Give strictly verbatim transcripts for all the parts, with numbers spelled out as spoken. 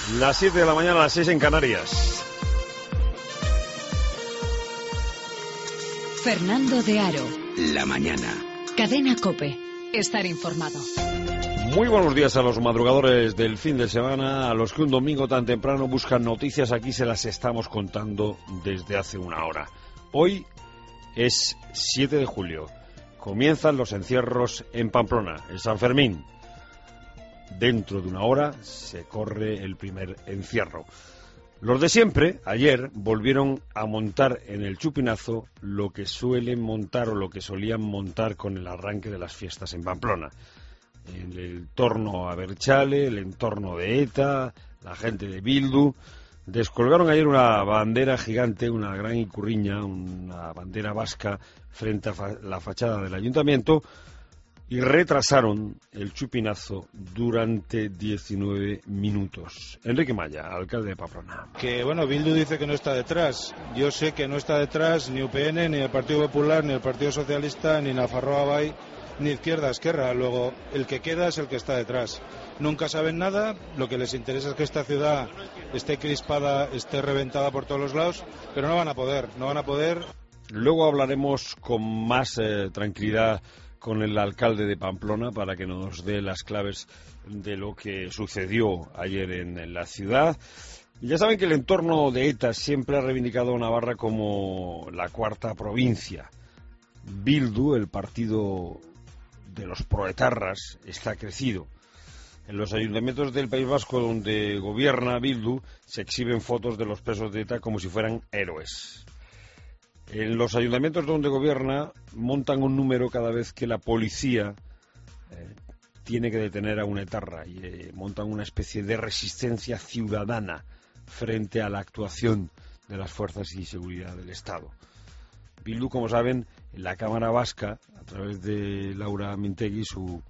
Las siete de la mañana, las seis en Canarias. Fernando de Aro. La mañana. Cadena COPE. Estar informado. Muy buenos días a los madrugadores del fin de semana, a los que un domingo tan temprano buscan noticias. Aquí se las estamos contando desde hace una hora. Hoy es siete de julio. Comienzan los encierros en Pamplona, en San Fermín. Dentro de una hora se corre el primer encierro. Los de siempre, ayer, volvieron a montar en el Chupinazo lo que suelen montar o lo que solían montar con el arranque de las fiestas en Pamplona. El entorno a Berchale, el entorno de ETA, la gente de Bildu. Descolgaron ayer una bandera gigante, una gran icurriña, una bandera vasca frente a fa- la fachada del ayuntamiento y retrasaron el Chupinazo durante diecinueve minutos. Enrique Maya, alcalde de Pamplona. Que bueno, Bildu dice que no está detrás. Yo sé que no está detrás ni U P N, ni el Partido Popular, ni el Partido Socialista, ni Nafarroa Bai, ni Izquierda Esquerra. Luego, el que queda es el que está detrás. Nunca saben nada, lo que les interesa es que esta ciudad esté crispada, esté reventada por todos los lados, pero no van a poder, no van a poder. Luego hablaremos con más eh, tranquilidad con el alcalde de Pamplona para que nos dé las claves de lo que sucedió ayer en, en la ciudad. Y ya saben que el entorno de ETA siempre ha reivindicado a Navarra como la cuarta provincia. Bildu, el partido de los proetarras, está crecido. En los ayuntamientos del País Vasco donde gobierna Bildu se exhiben fotos de los presos de ETA como si fueran héroes. En los ayuntamientos donde gobierna montan un número cada vez que la policía eh, tiene que detener a una etarra y eh, montan una especie de resistencia ciudadana frente a la actuación de las fuerzas de seguridad del Estado. Bildu, como saben, en la Cámara Vasca, a través de Laura Mintegui, su,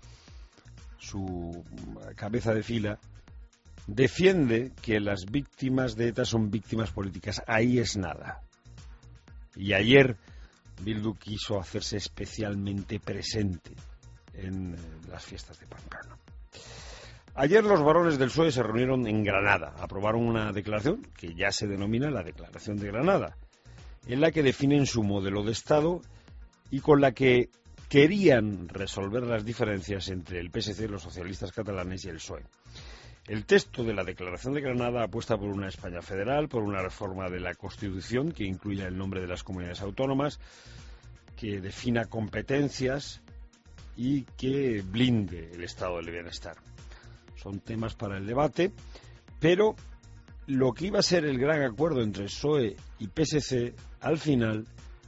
su cabeza de fila, defiende que las víctimas de ETA son víctimas políticas. Ahí es nada. Y ayer Bildu quiso hacerse especialmente presente en las fiestas de Pamplona. Ayer los varones del P S O E se reunieron en Granada, aprobaron una declaración que ya se denomina la Declaración de Granada, en la que definen su modelo de Estado y con la que querían resolver las diferencias entre el P S C, los socialistas catalanes y el P S O E. El texto de la Declaración de Granada apuesta por una España federal, por una reforma de la Constitución que incluya el nombre de las comunidades autónomas, que defina competencias y que blinde el estado del bienestar. Son temas para el debate, pero lo que iba a ser el gran acuerdo entre P S O E y P S C, al final,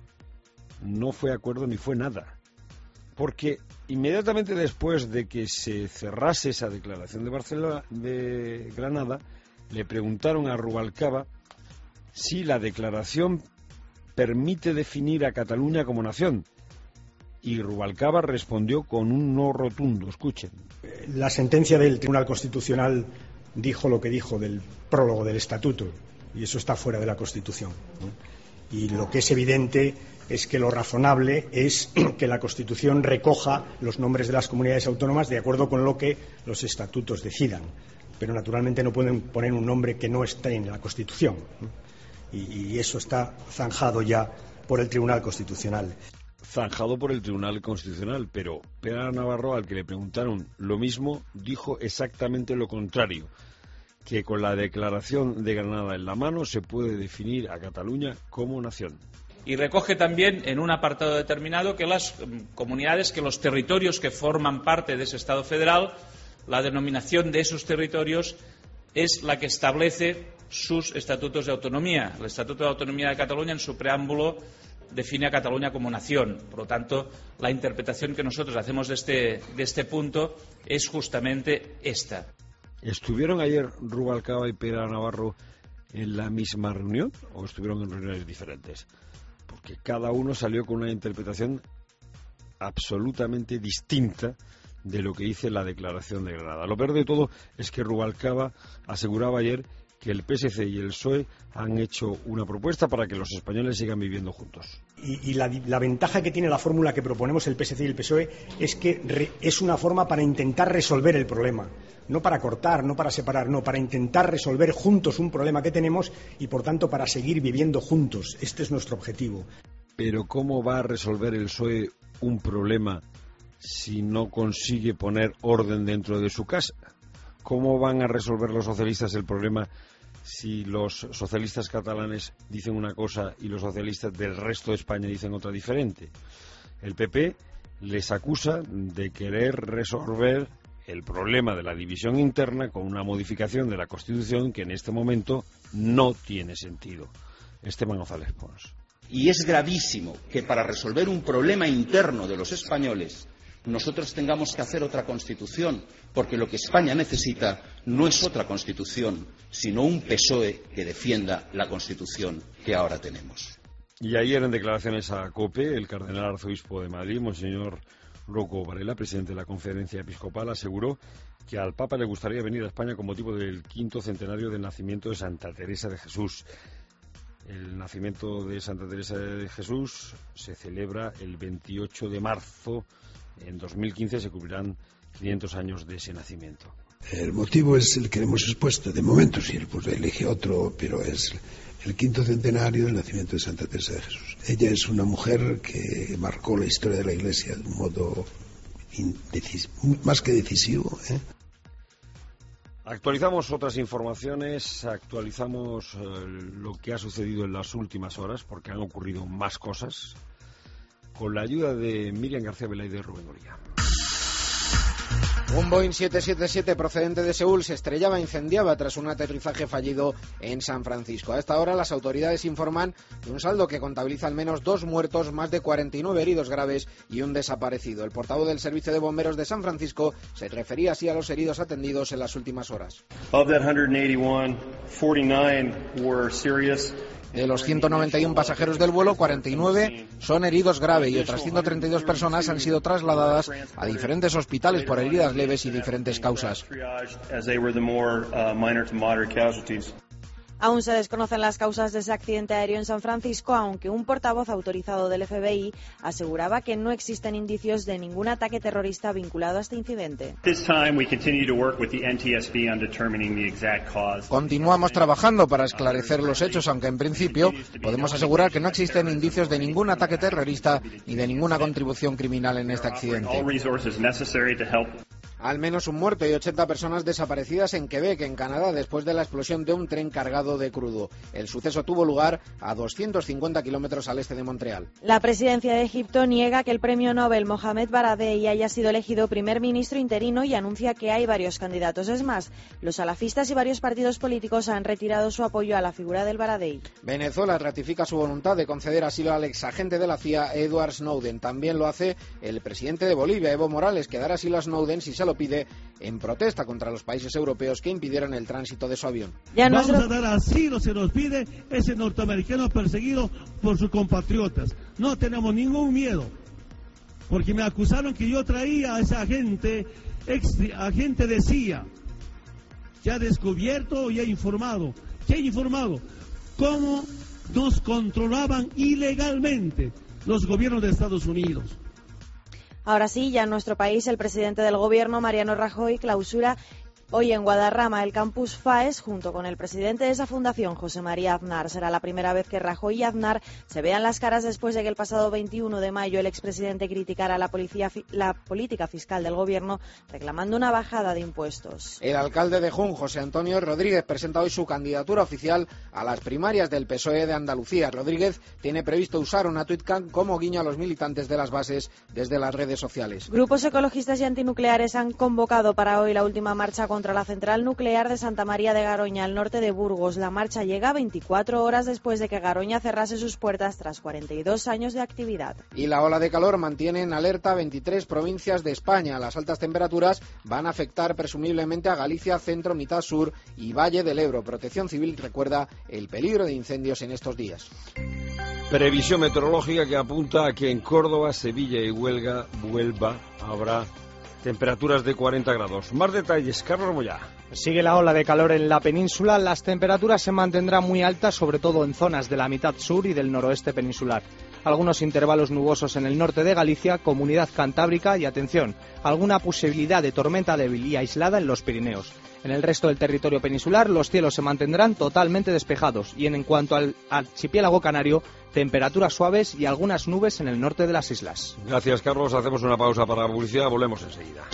no fue acuerdo ni fue nada. Porque inmediatamente después de que se cerrase esa declaración de Barcelona, de Granada, le preguntaron a Rubalcaba si la declaración permite definir a Cataluña como nación. Y Rubalcaba respondió con un no rotundo. Escuchen. La sentencia del Tribunal Constitucional dijo lo que dijo del prólogo del Estatuto, y eso está fuera de la Constitución, ¿no? Y lo que es evidente es que lo razonable es que la Constitución recoja los nombres de las comunidades autónomas de acuerdo con lo que los estatutos decidan. Pero naturalmente no pueden poner un nombre que no esté en la Constitución, ¿no? Y, y eso está zanjado ya por el Tribunal Constitucional. Zanjado por el Tribunal Constitucional, pero Pera Navarro, al que le preguntaron lo mismo, dijo exactamente lo contrario, que con la Declaración de Granada en la mano se puede definir a Cataluña como nación. Y recoge también en un apartado determinado que las comunidades, que los territorios que forman parte de ese Estado federal, la denominación de esos territorios es la que establece sus estatutos de autonomía. El Estatuto de Autonomía de Cataluña, en su preámbulo, define a Cataluña como nación. Por lo tanto, la interpretación que nosotros hacemos de este, de este punto es justamente esta. ¿Estuvieron ayer Rubalcaba y Pera Navarro en la misma reunión o estuvieron en reuniones diferentes? Porque cada uno salió con una interpretación absolutamente distinta de lo que dice la Declaración de Granada. Lo peor de todo es que Rubalcaba aseguraba ayer que el P S C y el P S O E han hecho una propuesta para que los españoles sigan viviendo juntos. Y, y la, la ventaja que tiene la fórmula que proponemos el P S C y el P S O E es que re, es una forma para intentar resolver el problema, no para cortar, no para separar, no, para intentar resolver juntos un problema que tenemos y, por tanto, para seguir viviendo juntos. Este es nuestro objetivo. Pero ¿cómo va a resolver el P S O E un problema si no consigue poner orden dentro de su casa? ¿Cómo van a resolver los socialistas el problema si los socialistas catalanes dicen una cosa y los socialistas del resto de España dicen otra diferente? El P P les acusa de querer resolver el problema de la división interna con una modificación de la Constitución que en este momento no tiene sentido. Esteban González Pons. Y es gravísimo que para resolver un problema interno de los españoles nosotros tengamos que hacer otra Constitución, porque lo que España necesita no es otra Constitución, sino un P S O E que defienda la Constitución que ahora tenemos. Y ayer, en declaraciones a COPE, el cardenal arzobispo de Madrid, Monseñor Rocco Varela, presidente de la Conferencia Episcopal, aseguró que al Papa le gustaría venir a España con motivo del quinto centenario del nacimiento de Santa Teresa de Jesús. El nacimiento de Santa Teresa de Jesús se celebra el veintiocho de marzo. En dos mil quince se cumplirán quinientos años de ese nacimiento. El motivo es el que hemos expuesto. De momento, si él pues, elige otro, pero es el quinto centenario del nacimiento de Santa Teresa de Jesús. Ella es una mujer que marcó la historia de la Iglesia de un modo indecis- más que decisivo, ¿eh? Actualizamos otras informaciones, actualizamos eh, lo que ha sucedido en las últimas horas, porque han ocurrido más cosas, con la ayuda de Miriam García Vela y de Rubén Oría. Un Boeing siete siete siete procedente de Seúl se estrellaba e incendiaba tras un aterrizaje fallido en San Francisco. A esta hora las autoridades informan de un saldo que contabiliza al menos dos muertos, más de cuarenta y nueve heridos graves y un desaparecido. El portavoz del Servicio de Bomberos de San Francisco se refería así a los heridos atendidos en las últimas horas. Of that one hundred eighty-one, forty-nine were serious. De los ciento noventa y uno pasajeros del vuelo, cuarenta y nueve son heridos grave y otras ciento treinta y dos personas han sido trasladadas a diferentes hospitales por heridas leves y diferentes causas. Aún se desconocen las causas de ese accidente aéreo en San Francisco, aunque un portavoz autorizado del F B I aseguraba que no existen indicios de ningún ataque terrorista vinculado a este incidente. Continuamos trabajando para esclarecer los hechos, aunque en principio podemos asegurar que no existen indicios de ningún ataque terrorista ni de ninguna contribución criminal en este accidente. Al menos un muerto y ochenta personas desaparecidas en Quebec, en Canadá, después de la explosión de un tren cargado de crudo. El suceso tuvo lugar a doscientos cincuenta kilómetros al este de Montreal. La presidencia de Egipto niega que el premio Nobel Mohamed Baradei haya sido elegido primer ministro interino y anuncia que hay varios candidatos. Es más, los salafistas y varios partidos políticos han retirado su apoyo a la figura del Baradei. Venezuela ratifica su voluntad de conceder asilo al exagente de la C I A, Edward Snowden. También lo hace el presidente de Bolivia, Evo Morales, que dará asilo a Snowden si se lo pide en protesta contra los países europeos que impidieron el tránsito de su avión. Ya Vamos nuestro... a dar asilo, se nos pide, ese norteamericano perseguido por sus compatriotas. No tenemos ningún miedo, porque me acusaron que yo traía a ese agente, ex agente de C I A. Ya descubierto y he informado. ¿Qué he informado? Cómo nos controlaban ilegalmente los gobiernos de Estados Unidos. Ahora sí, ya en nuestro país, el presidente del Gobierno, Mariano Rajoy, clausura hoy en Guadarrama el campus FAES junto con el presidente de esa fundación, José María Aznar. Será la primera vez que Rajoy y Aznar se vean las caras después de que el pasado veintiuno de mayo el expresidente criticara la, policía, la política fiscal del Gobierno reclamando una bajada de impuestos. El alcalde de Jun, José Antonio Rodríguez, presenta hoy su candidatura oficial a las primarias del P S O E de Andalucía. Rodríguez tiene previsto usar una tweetcam como guiño a los militantes de las bases desde las redes sociales. Grupos ecologistas y antinucleares han convocado para hoy la última marcha contra la central nuclear de Santa María de Garoña, al norte de Burgos. La marcha llega veinticuatro horas después de que Garoña cerrase sus puertas tras cuarenta y dos años de actividad. Y la ola de calor mantiene en alerta veintitrés provincias de España. Las altas temperaturas van a afectar presumiblemente a Galicia, centro, mitad sur y Valle del Ebro. Protección Civil recuerda el peligro de incendios en estos días. Previsión meteorológica que apunta a que en Córdoba, Sevilla y Huelva, Huelva habrá temperaturas de cuarenta grados. Más detalles, Carlos Moyá. Sigue la ola de calor en la península. Las temperaturas se mantendrán muy altas, sobre todo en zonas de la mitad sur y del noroeste peninsular. Algunos intervalos nubosos en el norte de Galicia, Comunidad Cantábrica y, atención, alguna posibilidad de tormenta débil y aislada en los Pirineos. En el resto del territorio peninsular los cielos se mantendrán totalmente despejados y en, en cuanto al archipiélago canario, temperaturas suaves y algunas nubes en el norte de las islas. Gracias, Carlos. Hacemos una pausa para la publicidad. Volvemos enseguida.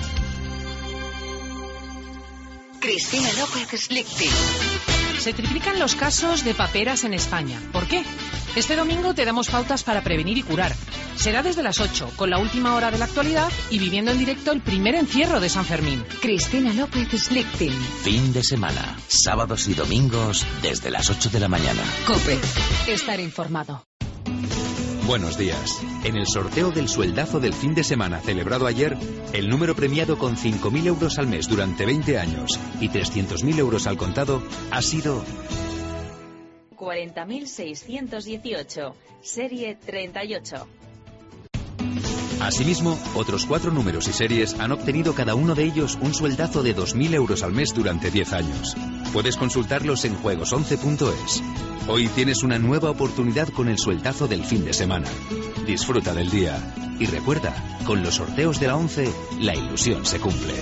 Cristina López Slichting. Se triplican los casos de paperas en España. ¿Por qué? Este domingo te damos pautas para prevenir y curar. Será desde las ocho, con la última hora de la actualidad y viviendo en directo el primer encierro de San Fermín. Cristina López Slichting. Fin de semana, sábados y domingos desde las ocho de la mañana. COPE. Estar informado. Buenos días. En el sorteo del sueldazo del fin de semana celebrado ayer, el número premiado con cinco mil euros al mes durante veinte años y trescientos mil euros al contado ha sido cuarenta mil seiscientos dieciocho, serie treinta y ocho. Asimismo, otros cuatro números y series han obtenido cada uno de ellos un sueldazo de dos mil euros al mes durante diez años. Puedes consultarlos en juegos once punto es. Hoy tienes una nueva oportunidad con el sueldazo del fin de semana. Disfruta del día. Y recuerda, con los sorteos de la once, la ilusión se cumple.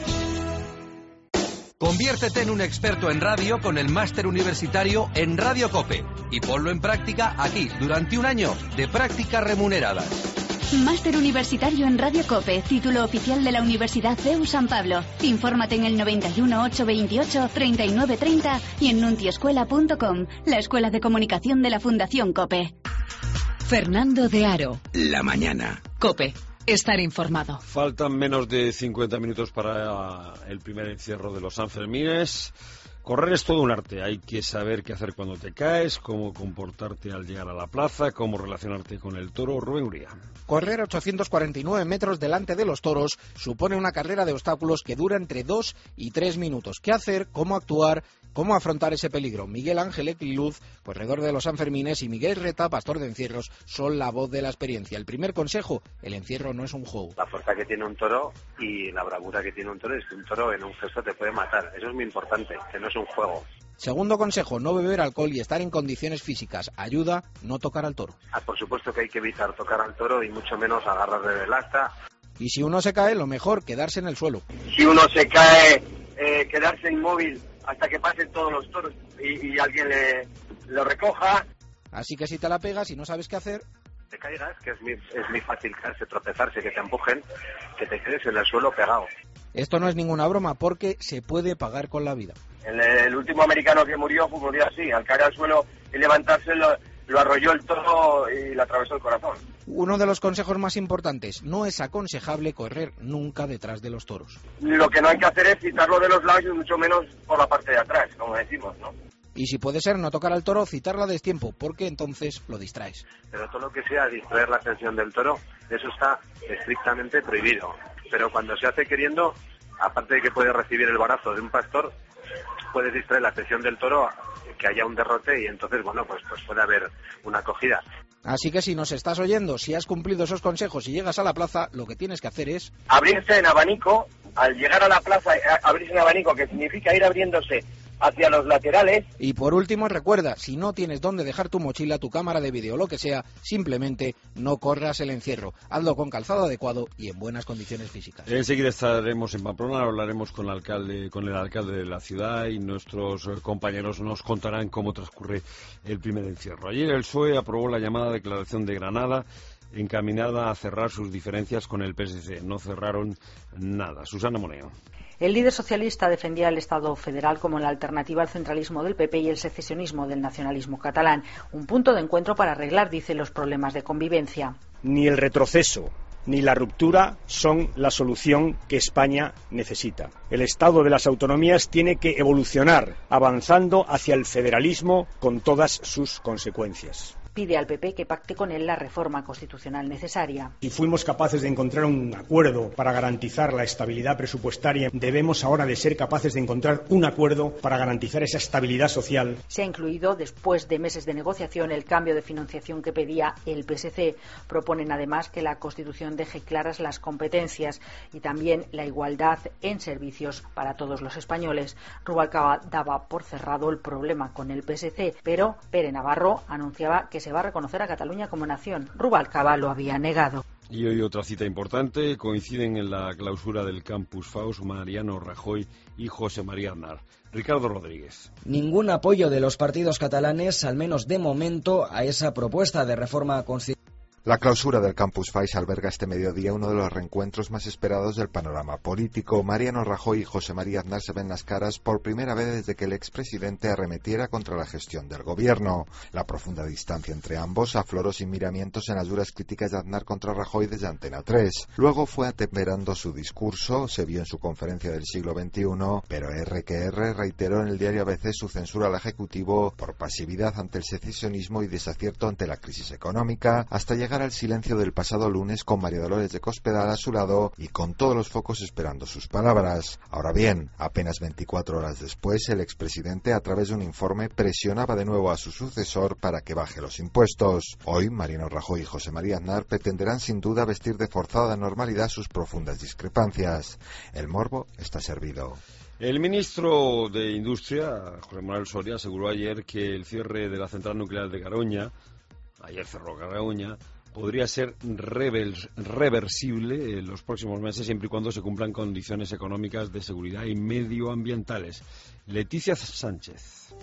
Conviértete en un experto en radio con el máster universitario en Radio COPE y ponlo en práctica aquí durante un año de prácticas remuneradas. Máster universitario en Radio COPE, título oficial de la Universidad C E U San Pablo. Infórmate en el noventa y uno, ochocientos veintiocho, treinta y nueve treinta y en nuntiescuela punto com, la escuela de comunicación de la Fundación COPE. Fernando de Aro. La mañana. COPE. Estar informado. Faltan menos de cincuenta minutos para el primer encierro de los Sanfermines. Correr es todo un arte. Hay que saber qué hacer cuando te caes, cómo comportarte al llegar a la plaza, cómo relacionarte con el toro. Rubén Uría. Correr ochocientos cuarenta y nueve metros delante de los toros supone una carrera de obstáculos que dura entre dos y tres minutos. ¿Qué hacer? ¿Cómo actuar? ¿Cómo afrontar ese peligro? Miguel Ángel Equiluz, corredor de los Sanfermines, y Miguel Reta, pastor de encierros, son la voz de la experiencia. El primer consejo: el encierro no es un juego. La fuerza que tiene un toro y la bravura que tiene un toro es que un toro en un gesto te puede matar. Eso es muy importante, que no es un juego. Segundo consejo: no beber alcohol y estar en condiciones físicas. Ayuda no tocar al toro. Ah, por supuesto que hay que evitar tocar al toro y mucho menos agarrarle del asta. Y si uno se cae, lo mejor, quedarse en el suelo. Si uno se cae, eh, quedarse inmóvil hasta que pasen todos los toros y, y alguien le lo recoja. Así que si te la pegas y no sabes qué hacer, te caigas, que es muy, es muy fácil caerse, tropezarse, que te empujen, que te quedes en el suelo pegado. Esto no es ninguna broma, porque se puede pagar con la vida. El, el último americano que murió fue murió así, al caer al suelo y levantarse lo, lo arrolló el toro y le atravesó el corazón. Uno de los consejos más importantes: no es aconsejable correr nunca detrás de los toros. Lo que no hay que hacer es quitarlo de los lados y mucho menos por la parte de atrás, como decimos, ¿no? Y si puede ser no tocar al toro, citarla a destiempo, porque entonces lo distraes. Pero todo lo que sea distraer la atención del toro, eso está estrictamente prohibido. Pero cuando se hace queriendo, aparte de que puede recibir el barazo de un pastor, puedes distraer la atención del toro, que haya un derrote y entonces, bueno, pues, pues puede haber una acogida. Así que si nos estás oyendo, si has cumplido esos consejos y llegas a la plaza, lo que tienes que hacer es abrirse en abanico. Al llegar a la plaza, abrirse en abanico, que significa ir abriéndose hacia los laterales. Y por último, recuerda, si no tienes dónde dejar tu mochila, tu cámara de vídeo o lo que sea, simplemente no corras el encierro. Hazlo con calzado adecuado y en buenas condiciones físicas. Enseguida estaremos en Pamplona, hablaremos con el alcalde, con el alcalde de la ciudad, y nuestros compañeros nos contarán cómo transcurre el primer encierro. Ayer el P S O E aprobó la llamada declaración de Granada, encaminada a cerrar sus diferencias con el P S C. No cerraron nada. Susana Moneo. El líder socialista defendía el Estado federal como la alternativa al centralismo del P P y el secesionismo del nacionalismo catalán. Un punto de encuentro para arreglar, dice, los problemas de convivencia. Ni el retroceso ni la ruptura son la solución que España necesita. El Estado de las autonomías tiene que evolucionar, avanzando hacia el federalismo con todas sus consecuencias. Pide al P P que pacte con él la reforma constitucional necesaria. Si fuimos capaces de encontrar un acuerdo para garantizar la estabilidad presupuestaria, debemos ahora de ser capaces de encontrar un acuerdo para garantizar esa estabilidad social. Se ha incluido, después de meses de negociación, el cambio de financiación que pedía el P S C. Proponen además que la Constitución deje claras las competencias y también la igualdad en servicios para todos los españoles. Rubalcaba daba por cerrado el problema con el P S C, pero Pere Navarro anunciaba que se va a reconocer a Cataluña como nación. Rubalcaba lo había negado. Y hoy otra cita importante, coinciden en la clausura del Campus Faust Mariano Rajoy y José María Aznar. Ricardo Rodríguez. Ningún apoyo de los partidos catalanes, al menos de momento, a esa propuesta de reforma constitucional. La clausura del Campus Faust alberga este mediodía uno de los reencuentros más esperados del panorama político. Mariano Rajoy y José María Aznar se ven las caras por primera vez desde que el expresidente arremetiera contra la gestión del gobierno. La profunda distancia entre ambos afloró sin miramientos en las duras críticas de Aznar contra Rajoy desde Antena tres. Luego fue atemperando su discurso, se vio en su conferencia del siglo veintiuno, pero R que R reiteró en el diario A B C su censura al Ejecutivo por pasividad ante el secesionismo y desacierto ante la crisis económica, hasta llegar al silencio del pasado lunes con María Dolores de Cospedal a su lado y con todos los focos esperando sus palabras. Ahora bien, apenas veinticuatro horas después, el expresidente, a través de un informe, presionaba de nuevo a su sucesor para que baje los impuestos. Hoy, Mariano Rajoy y José María Aznar pretenderán sin duda vestir de forzada normalidad sus profundas discrepancias. El morbo está servido. El ministro de Industria, José Manuel Soria, aseguró ayer que el cierre de la central nuclear de Garoña, ayer cerró Garoña, podría ser reversible en los próximos meses siempre y cuando se cumplan condiciones económicas de seguridad y medioambientales. Leticia Sánchez.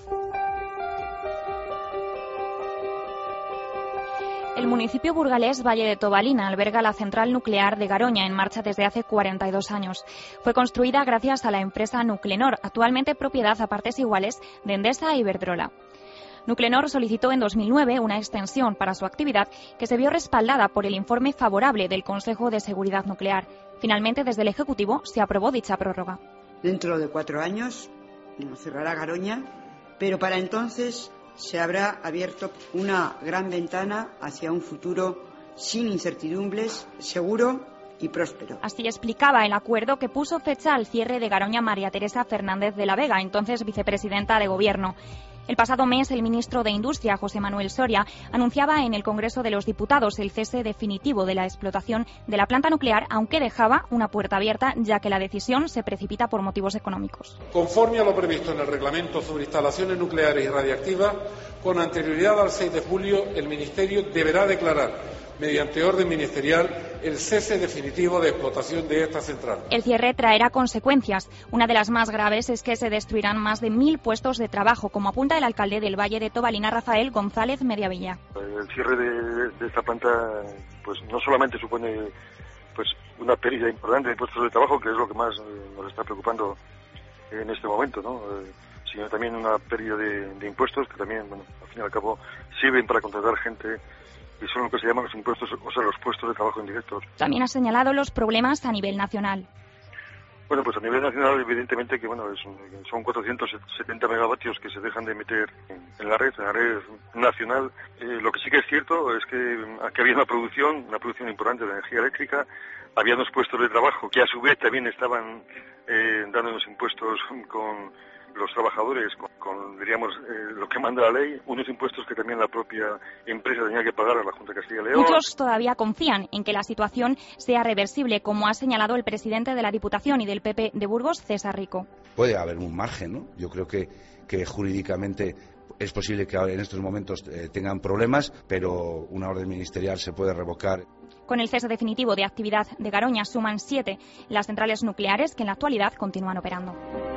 El municipio burgalés Valle de Tobalina alberga la central nuclear de Garoña, en marcha desde hace cuarenta y dos años. Fue construida gracias a la empresa Nuclenor, actualmente propiedad a partes iguales de Endesa e Iberdrola. Nuclenor solicitó en dos mil nueve una extensión para su actividad que se vio respaldada por el informe favorable del Consejo de Seguridad Nuclear. Finalmente, desde el Ejecutivo se aprobó dicha prórroga. Dentro de cuatro años cerrará Garoña, pero para entonces se habrá abierto una gran ventana hacia un futuro sin incertidumbres, seguro y próspero. Así explicaba el acuerdo que puso fecha al cierre de Garoña María Teresa Fernández de la Vega, entonces vicepresidenta de Gobierno. El pasado mes, el ministro de Industria, José Manuel Soria, anunciaba en el Congreso de los Diputados el cese definitivo de la explotación de la planta nuclear, aunque dejaba una puerta abierta, ya que la decisión se precipita por motivos económicos. Conforme a lo previsto en el Reglamento sobre instalaciones nucleares y radiactivas, con anterioridad al seis de julio, el Ministerio deberá declarar, mediante orden ministerial, el cese definitivo de explotación de esta central. El cierre traerá consecuencias. Una de las más graves es que se destruirán más de mil puestos de trabajo, como apunta el alcalde del Valle de Tobalina, Rafael González Mediavilla. El cierre de, de esta planta pues no solamente supone pues una pérdida importante de puestos de trabajo, que es lo que más nos está preocupando en este momento, ¿no? Sino también una pérdida de, de impuestos que también, bueno, al fin y al cabo, sirven para contratar gente y son lo que se llaman los impuestos, o sea, los puestos de trabajo indirectos. También ha señalado los problemas a nivel nacional. Bueno, pues a nivel nacional, evidentemente que bueno, es, son cuatrocientos setenta megavatios que se dejan de meter en, en la red, en la red nacional. Eh, lo que sí que es cierto es que aquí había una producción, una producción importante de energía eléctrica, había unos puestos de trabajo que a su vez también estaban eh, dando unos impuestos con los trabajadores, con, con diríamos, eh, lo que manda la ley, unos impuestos que también la propia empresa tenía que pagar a la Junta de Castilla y León. Muchos todavía confían en que la situación sea reversible, como ha señalado el presidente de la Diputación y del P P de Burgos, César Rico. Puede haber un margen, ¿no? Yo creo que, que jurídicamente es posible que en estos momentos eh, tengan problemas, pero una orden ministerial se puede revocar. Con el cese definitivo de actividad de Garoña suman siete las centrales nucleares que en la actualidad continúan operando.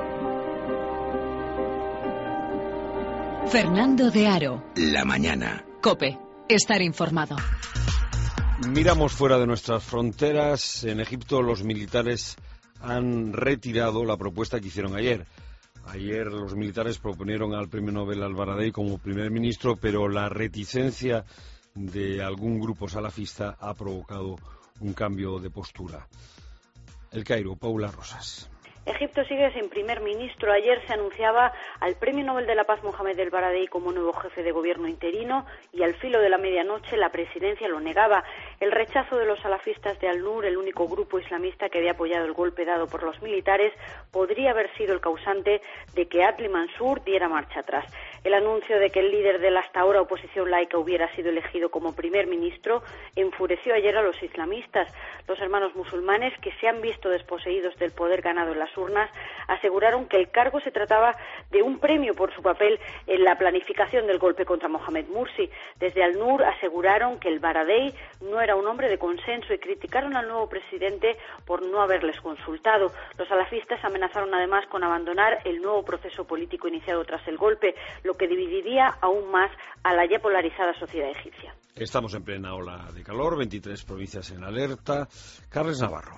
Fernando de Aro. La mañana. COPE. Estar informado. Miramos fuera de nuestras fronteras. En Egipto los militares han retirado la propuesta que hicieron ayer. Ayer los militares proponieron al premio Nobel al-Baradei como primer ministro, pero la reticencia de algún grupo salafista ha provocado un cambio de postura. El Cairo, Paula Rosas. Egipto sigue sin primer ministro. Ayer se anunciaba al Premio Nobel de la Paz Mohamed El Baradei como nuevo jefe de gobierno interino y al filo de la medianoche la presidencia lo negaba. El rechazo de los salafistas de Al-Nur, el único grupo islamista que había apoyado el golpe dado por los militares, podría haber sido el causante de que Adli Mansur diera marcha atrás. El anuncio de que el líder de la hasta ahora oposición laica hubiera sido elegido como primer ministro enfureció ayer a los islamistas. Los hermanos musulmanes, que se han visto desposeídos del poder ganado en las urnas, aseguraron que el cargo se trataba de un premio por su papel en la planificación del golpe contra Mohamed Mursi. Desde Al-Nur aseguraron que el Baradei no era un hombre de consenso y criticaron al nuevo presidente por no haberles consultado. Los salafistas amenazaron además con abandonar el nuevo proceso político iniciado tras el golpe, lo que dividiría aún más a la ya polarizada sociedad egipcia. Estamos en plena ola de calor, veintitrés provincias en alerta. Carles Navarro.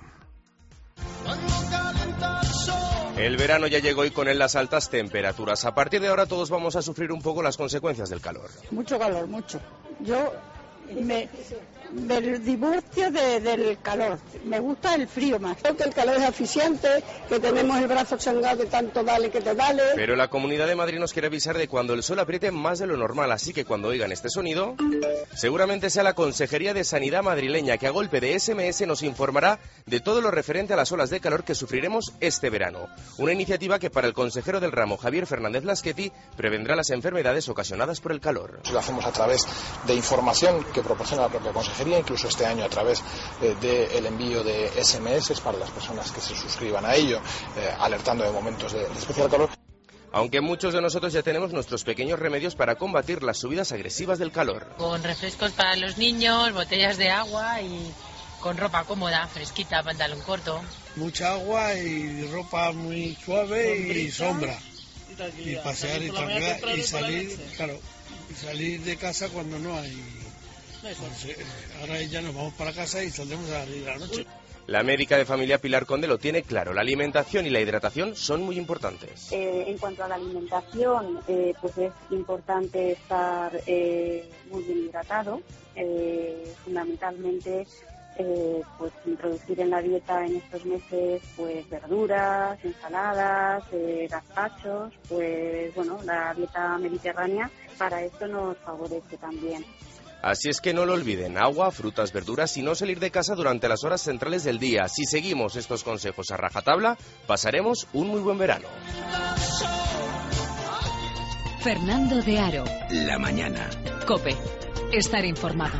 El verano ya llegó y con él las altas temperaturas. A partir de ahora todos vamos a sufrir un poco las consecuencias del calor. Mucho calor, mucho. Yo me, me divorcio de, del calor. Me gusta el frío más. Creo que el calor es eficiente, que tenemos el brazo sangrado de tanto dale que te dale. Pero la Comunidad de Madrid nos quiere avisar de cuando el sol apriete más de lo normal, así que cuando oigan este sonido, seguramente sea la Consejería de Sanidad madrileña que a golpe de ese eme ese nos informará de todo lo referente a las olas de calor que sufriremos este verano. Una iniciativa que para el consejero del ramo, Javier Fernández Lasqueti, prevendrá las enfermedades ocasionadas por el calor. Lo hacemos a través de información que proporciona la propia consejería, incluso este año a través eh, del envío de ese eme ese para las personas que se suscriban a ello, eh, alertando de momentos de, de especial calor. Aunque muchos de nosotros ya tenemos nuestros pequeños remedios para combatir las subidas agresivas del calor. Con refrescos para los niños, botellas de agua y con ropa cómoda, fresquita, pantalón corto. Mucha agua y ropa muy suave y sombra. Y pasear y tranquila y salir, claro, y salir de casa cuando no hay. Pues, ahora ya nos vamos para casa y saldremos a salir la noche. La médica de familia Pilar Conde lo tiene claro, la alimentación y la hidratación son muy importantes. Eh, en cuanto a la alimentación, eh, pues es importante estar eh, muy bien hidratado, eh, fundamentalmente eh, pues introducir en la dieta en estos meses pues verduras, ensaladas, eh, gazpachos, pues bueno, la dieta mediterránea para esto nos favorece también. Así es que no lo olviden, agua, frutas, verduras y no salir de casa durante las horas centrales del día. Si seguimos estos consejos a rajatabla, pasaremos un muy buen verano. Fernando de Aro. La mañana. COPE. Estar informado.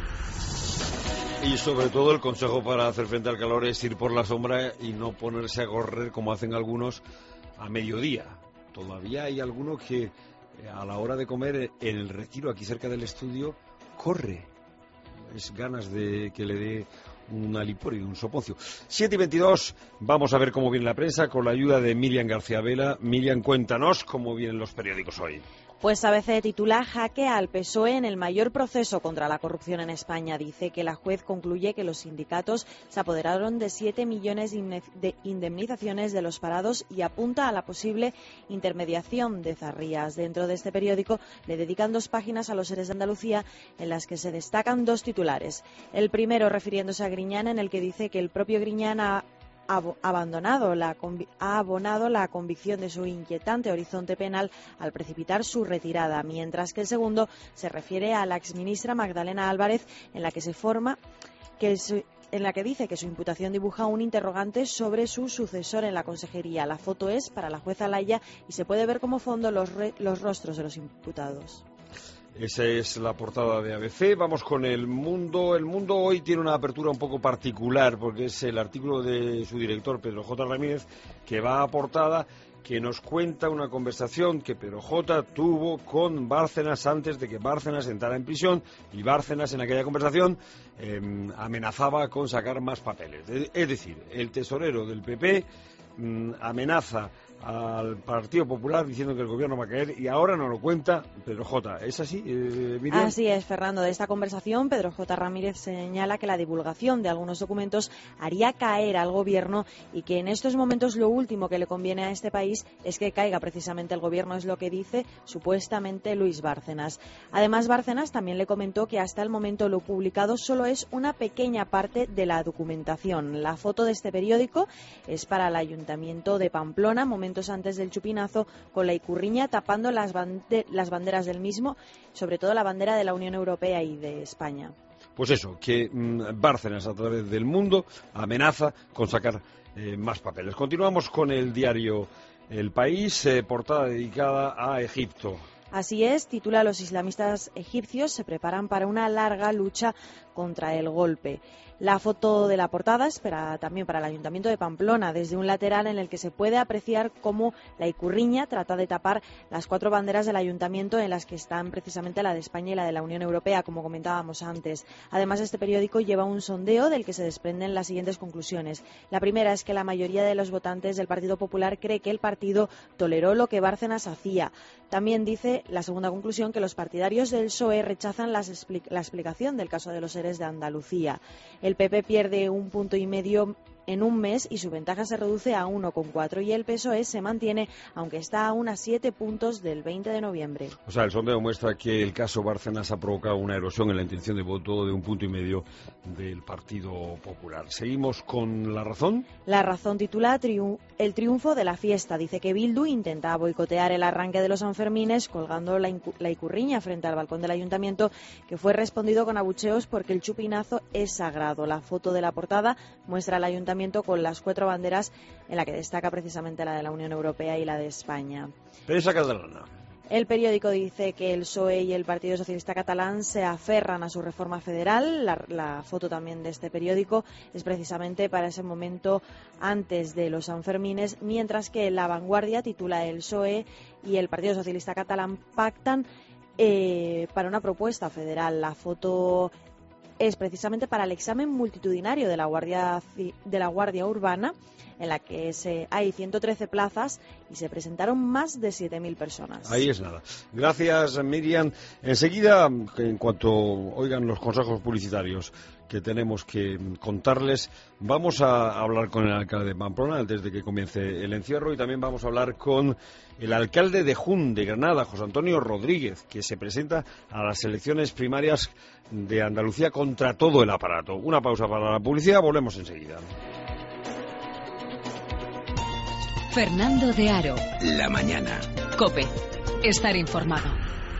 Y sobre todo el consejo para hacer frente al calor es ir por la sombra y no ponerse a correr como hacen algunos a mediodía. Todavía hay algunos que a la hora de comer en el Retiro, aquí cerca del estudio, corre. Es ganas de que le dé un aliporio, un soponcio. siete y veintidós, vamos a ver cómo viene la prensa con la ayuda de Miriam García Vela. Miriam, cuéntanos cómo vienen los periódicos hoy. Pues A B C titula Jaque al P S O E en el mayor proceso contra la corrupción en España. Dice que la juez concluye que los sindicatos se apoderaron de siete millones de indemnizaciones de los parados y apunta a la posible intermediación de Zarrías. Dentro de este periódico le dedican dos páginas a los seres de Andalucía en las que se destacan dos titulares. El primero refiriéndose a Griñán, en el que dice que el propio Griñán ha ha abandonado la, ha abonado la convicción de su inquietante horizonte penal al precipitar su retirada, mientras que el segundo se refiere a la exministra Magdalena Álvarez, en la que se forma que su, en la que dice que su imputación dibuja un interrogante sobre su sucesor en la consejería. La foto es para la jueza Laya y se puede ver como fondo los, re, los rostros de los imputados. Esa es la portada de A B C. Vamos con El Mundo. El Mundo hoy tiene una apertura un poco particular porque es el artículo de su director, Pedro J. Ramírez, que va a portada, que nos cuenta una conversación que Pedro J. tuvo con Bárcenas antes de que Bárcenas entrara en prisión, y Bárcenas en aquella conversación eh, amenazaba con sacar más papeles. Es decir, el tesorero del P P mmm, amenaza al Partido Popular diciendo que el gobierno va a caer y ahora nos lo cuenta Pedro J. ¿Es así, eh, Miriam? Así es, Fernando. De esta conversación, Pedro J. Ramírez señala que la divulgación de algunos documentos haría caer al gobierno y que en estos momentos lo último que le conviene a este país es que caiga precisamente el gobierno, es lo que dice supuestamente Luis Bárcenas. Además, Bárcenas también le comentó que hasta el momento lo publicado solo es una pequeña parte de la documentación. La foto de este periódico es para el Ayuntamiento de Pamplona, momento antes del chupinazo, con la Ikurriña tapando las, bande las banderas del mismo, sobre todo la bandera de la Unión Europea y de España. Pues eso, que mmm, Bárcenas a través del mundo amenaza con sacar eh, más papeles. Continuamos con el diario El País, eh, portada dedicada a Egipto. Así es, titula: Los islamistas egipcios se preparan para una larga lucha contra el golpe. La foto de la portada es para, también para el Ayuntamiento de Pamplona, desde un lateral en el que se puede apreciar cómo la Ikurriña trata de tapar las cuatro banderas del Ayuntamiento, en las que están precisamente la de España y la de la Unión Europea, como comentábamos antes. Además, este periódico lleva un sondeo del que se desprenden las siguientes conclusiones. La primera es que la mayoría de los votantes del Partido Popular cree que el partido toleró lo que Bárcenas hacía. También dice la segunda conclusión que los partidarios del P S O E rechazan las expli la explicación del caso de los ERES de Andalucía. El P P pierde un punto y medio en un mes y su ventaja se reduce a uno coma cuatro y el P S O E se mantiene, aunque está aún a siete puntos del veinte de noviembre. O sea, el sondeo muestra que el caso Bárcenas ha provocado una erosión en la intención de voto de un punto y medio del Partido Popular. Seguimos con La Razón. La Razón titula triun El triunfo de la fiesta. Dice que Bildu intenta boicotear el arranque de los Sanfermines colgando la, la Ikurriña frente al balcón del Ayuntamiento, que fue respondido con abucheos porque el chupinazo es sagrado. La foto de la portada muestra al Ayuntamiento con las cuatro banderas, en la que destaca precisamente la de la Unión Europea y la de España. Prensa catalana. El periódico dice que el P S O E y el Partido Socialista Catalán se aferran a su reforma federal. La, la foto también de este periódico es precisamente para ese momento antes de los Sanfermines, mientras que La Vanguardia titula: el P S O E y el Partido Socialista Catalán pactan eh, para una propuesta federal. La foto es precisamente para el examen multitudinario de la Guardia, de la Guardia Urbana, en la que se, hay ciento trece plazas y se presentaron más de siete mil personas. Ahí es nada. Gracias, Miriam. Enseguida, en cuanto oigan los consejos publicitarios que tenemos que contarles, vamos a hablar con el alcalde de Pamplona antes de que comience el encierro, y también vamos a hablar con el alcalde de Jun, de Granada, José Antonio Rodríguez, que se presenta a las elecciones primarias de Andalucía contra todo el aparato. Una pausa para la publicidad, volvemos enseguida. Fernando de Aro. La mañana. COPE. Estar informado.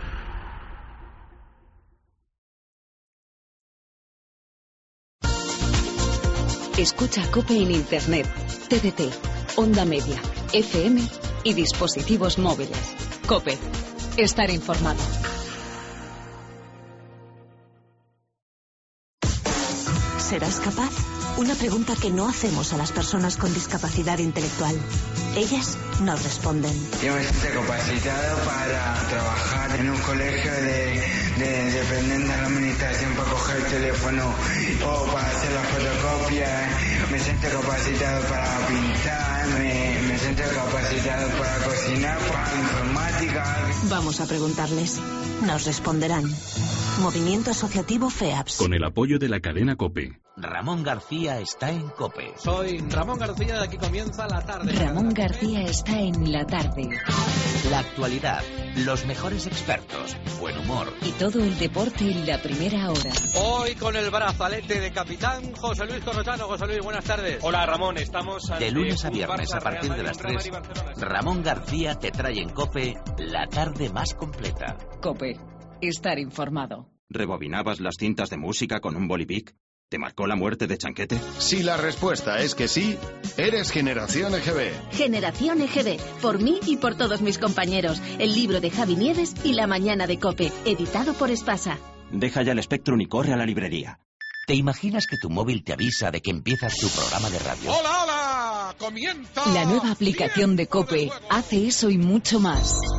Escucha COPE en Internet, T D T, Onda Media, F M y dispositivos móviles. COPE. Estar informado. ¿Serás capaz? Una pregunta que no hacemos a las personas con discapacidad intelectual. Ellas nos responden. Yo me siento capacitado para trabajar en un colegio de, de dependiente de la administración, para coger el teléfono o para hacer las fotocopias. Me siento capacitado para pintar, me, me siento capacitado para cocinar, para informática. Vamos a preguntarles. Nos responderán. Movimiento Asociativo FEAPS. Con el apoyo de la cadena COPE. Ramón García está en COPE. Soy Ramón García, de aquí comienza la tarde. Ramón García está en la tarde. La actualidad, los mejores expertos, buen humor. Y todo el deporte en la primera hora. Hoy con el brazalete de capitán, José Luis Corrochano. José Luis, buenas tardes. Hola Ramón, estamos... De lunes a viernes a partir de las tres, Ramón García te trae en COPE la tarde más completa. COPE, estar informado. ¿Rebobinabas las cintas de música con un bolivic? ¿Te marcó la muerte de Chanquete? Si la respuesta es que sí, eres Generación E G B. Generación E G B, por mí y por todos mis compañeros. El libro de Javi Nieves y La mañana de COPE, editado por Espasa. Deja ya el Spectrum y corre a la librería. ¿Te imaginas que tu móvil te avisa de que empiezas tu programa de radio? ¡Hola, hola! ¡Comienza! La nueva aplicación de COPE hace eso y mucho más.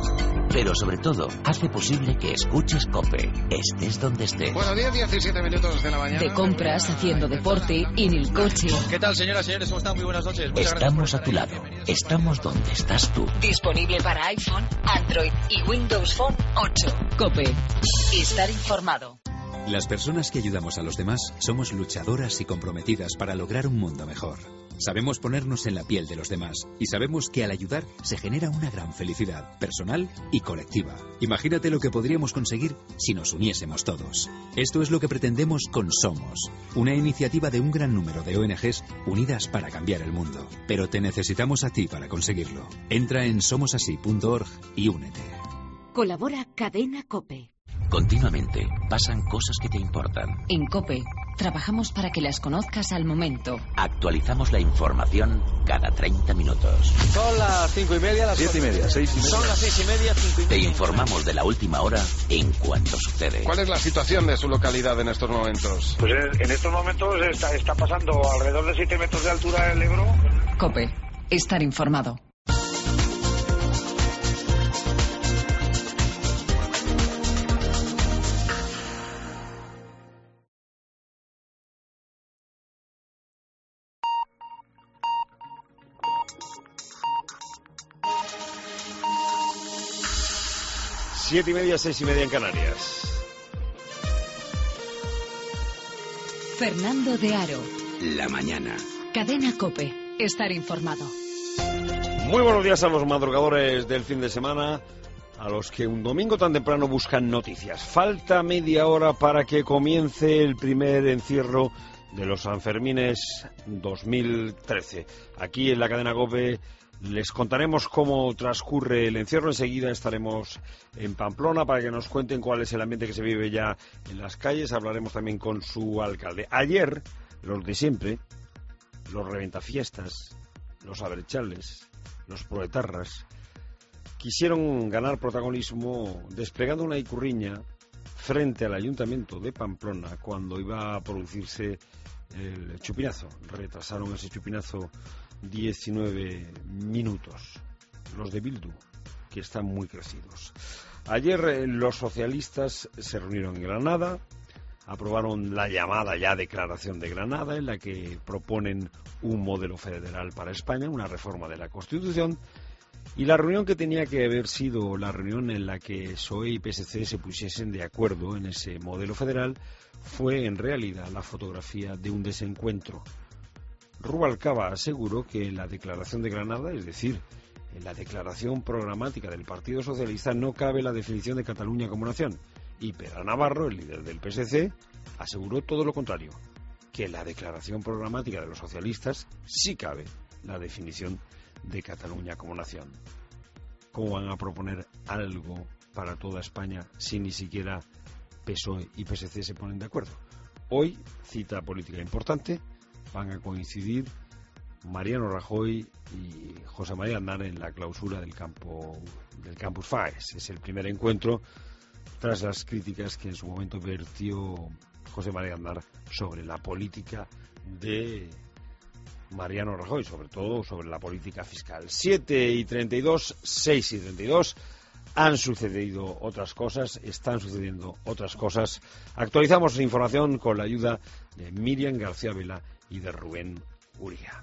pero sobre todo hace posible que escuches COPE, estés donde estés. Bueno, diez, diecisiete minutos de la mañana. De compras, haciendo deporte, en el coche. ¿Qué tal, señoras y señores? ¿Cómo están? Muy buenas noches. Muchas Estamos a tu lado. Estamos donde estás tú. Disponible para iPhone, Android y Windows Phone ocho. COPE. Estar informado. Las personas que ayudamos a los demás somos luchadoras y comprometidas para lograr un mundo mejor. Sabemos ponernos en la piel de los demás y sabemos que al ayudar se genera una gran felicidad personal y colectiva. Imagínate lo que podríamos conseguir si nos uniésemos todos. Esto es lo que pretendemos con Somos, una iniciativa de un gran número de O N Ges unidas para cambiar el mundo. Pero te necesitamos a ti para conseguirlo. Entra en somos así punto org y únete. Colabora Cadena COPE. Continuamente pasan cosas que te importan. En COPE trabajamos para que las conozcas al momento. Actualizamos la información cada treinta minutos. Son las cinco y media, las siete y media, seis y media. Son las seis y media, cinco y media. Te informamos de la última hora en cuanto sucede. ¿Cuál es la situación de su localidad en estos momentos? Pues en estos momentos está, está pasando alrededor de siete metros de altura el Ebro. COPE. Estar informado. Siete y media, seis y media en Canarias. Fernando de Aro. La mañana. Cadena COPE. Estar informado. Muy buenos días a los madrugadores del fin de semana, a los que un domingo tan temprano buscan noticias. Falta media hora para que comience el primer encierro de los Sanfermines dos mil trece. Aquí en la cadena COPE les contaremos cómo transcurre el encierro. Enseguida estaremos en Pamplona para que nos cuenten cuál es el ambiente que se vive ya en las calles. Hablaremos también con su alcalde. Ayer, los de siempre, los reventafiestas, los aberchales, los proetarras, quisieron ganar protagonismo desplegando una icurriña frente al Ayuntamiento de Pamplona cuando iba a producirse el chupinazo. Retrasaron ese chupinazo diecinueve minutos. Los de Bildu, que están muy crecidos. Ayer eh, los socialistas se reunieron en Granada, aprobaron la llamada ya Declaración de Granada, en la que proponen un modelo federal para España, una reforma de la Constitución, y la reunión que tenía que haber sido la reunión en la que P S O E y P S C se pusiesen de acuerdo en ese modelo federal fue en realidad la fotografía de un desencuentro. Rubalcaba aseguró que en la Declaración de Granada, es decir, en la declaración programática del Partido Socialista, no cabe la definición de Cataluña como nación. Y Pere Navarro, el líder del P S C, aseguró todo lo contrario, que en la declaración programática de los socialistas sí cabe la definición de Cataluña como nación. ¿Cómo van a proponer algo para toda España si ni siquiera P S O E y P S C se ponen de acuerdo? Hoy, cita política importante, van a coincidir Mariano Rajoy y José María Aznar en la clausura del campo del Campus Faes. Es el primer encuentro tras las críticas que en su momento vertió José María Aznar sobre la política de Mariano Rajoy, sobre todo sobre la política fiscal. siete y treinta y dos, seis y treinta y dos. Han sucedido otras cosas, están sucediendo otras cosas. Actualizamos la información con la ayuda de Miriam García Vela y de Rubén Uría.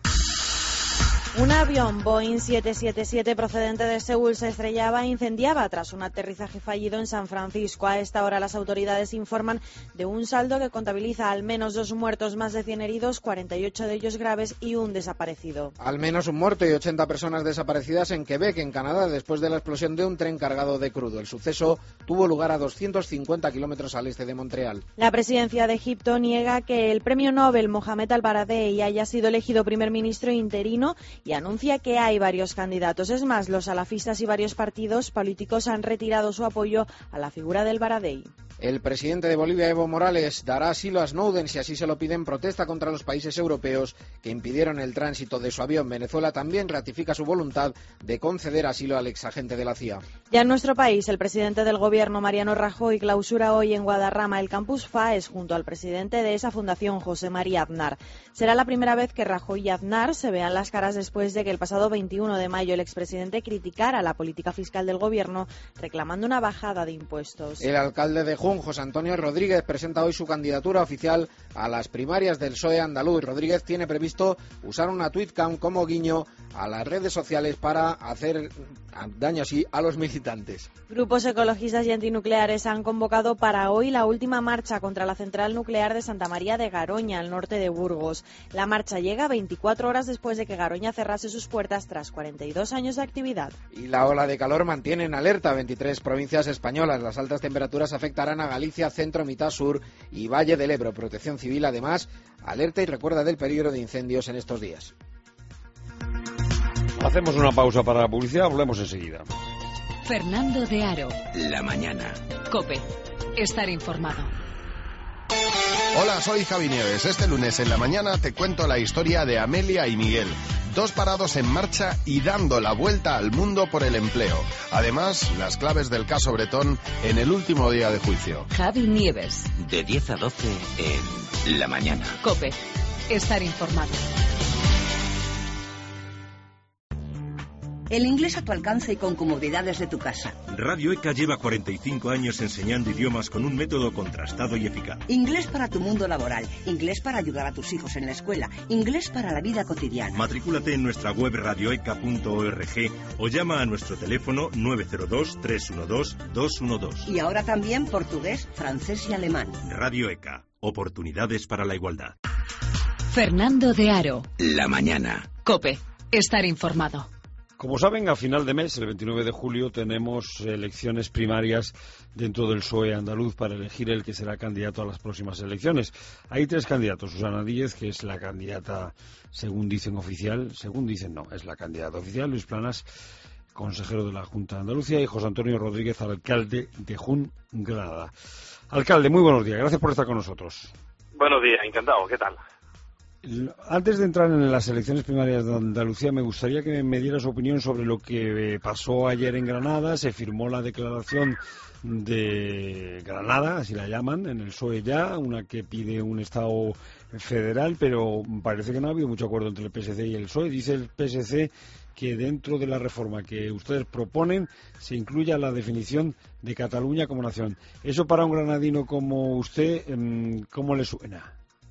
Un avión Boeing siete siete siete procedente de Seúl se estrellaba e incendiaba tras un aterrizaje fallido en San Francisco. A esta hora las autoridades informan de un saldo que contabiliza al menos dos muertos, más de cien heridos, cuarenta y ocho de ellos graves y un desaparecido. Al menos un muerto y ochenta personas desaparecidas en Quebec, en Canadá, después de la explosión de un tren cargado de crudo. El suceso tuvo lugar a doscientos cincuenta kilómetros al este de Montreal. La presidencia de Egipto niega que el premio Nobel Mohamed Al-Baradei haya sido elegido primer ministro interino y anuncia que hay varios candidatos. Es más, los salafistas y varios partidos políticos han retirado su apoyo a la figura del Baradei. El presidente de Bolivia, Evo Morales, dará asilo a Snowden si así se lo piden, protesta contra los países europeos que impidieron el tránsito de su avión. Venezuela también ratifica su voluntad de conceder asilo al exagente de la C I A. Ya en nuestro país, el presidente del Gobierno, Mariano Rajoy, clausura hoy en Guadarrama el Campus FAES junto al presidente de esa fundación, José María Aznar. Será la primera vez que Rajoy y Aznar se vean las caras después de que el pasado veintiuno de mayo el expresidente criticara la política fiscal del Gobierno reclamando una bajada de impuestos. El alcalde de Jun, José Antonio Rodríguez, presenta hoy su candidatura oficial a las primarias del P S O E andaluz. Rodríguez tiene previsto usar una tweetcam como guiño a las redes sociales para hacer daño así a los militantes. Grupos ecologistas y antinucleares han convocado para hoy la última marcha contra la central nuclear de Santa María de Garoña, al norte de Burgos. La marcha llega veinticuatro horas después de que Garoña cerrase sus puertas tras cuarenta y dos años de actividad. Y la ola de calor mantiene en alerta veintitrés provincias españolas. Las altas temperaturas afectarán a Galicia, centro, mitad sur y Valle del Ebro. Protección Civil, además, alerta y recuerda del peligro de incendios en estos días. Hacemos una pausa para la publicidad, volvemos enseguida. Fernando de Aro. La mañana. COPE. Estar informado. Hola, soy Javi Nieves. Este lunes en la mañana te cuento la historia de Amelia y Miguel, dos parados en marcha y dando la vuelta al mundo por el empleo. Además, las claves del caso Bretón en el último día de juicio. Javi Nieves. De diez a doce en La mañana. COPE. Estar informado. El inglés a tu alcance y con comodidades de tu casa. Radio E C A lleva cuarenta y cinco años enseñando idiomas con un método contrastado y eficaz. Inglés para tu mundo laboral, inglés para ayudar a tus hijos en la escuela, inglés para la vida cotidiana. Matrículate en nuestra web radioeca punto org o llama a nuestro teléfono nueve cero dos, tres uno dos, dos uno dos. Y ahora también portugués, francés y alemán. Radio E C A. Oportunidades para la igualdad. Fernando de Aro. La mañana. COPE. Estar informado. Como saben, a final de mes, el veintinueve de julio, tenemos elecciones primarias dentro del P S O E andaluz para elegir el que será candidato a las próximas elecciones. Hay tres candidatos. Susana Díez, que es la candidata, según dicen, oficial. Según dicen, no, es la candidata oficial. Luis Planas, consejero de la Junta de Andalucía. Y José Antonio Rodríguez, alcalde de Jun, Granada. Alcalde, muy buenos días. Gracias por estar con nosotros. Buenos días, encantado. ¿Qué tal? Antes de entrar en las elecciones primarias de Andalucía, me gustaría que me diera su opinión sobre lo que pasó ayer en Granada. Se firmó la declaración de Granada, así la llaman, en el P S O E ya, una que pide un Estado federal, pero parece que no ha habido mucho acuerdo entre el P S C y el P S O E. Dice el P S C que dentro de la reforma que ustedes proponen se incluya la definición de Cataluña como nación. Eso para un granadino como usted, ¿cómo le suena?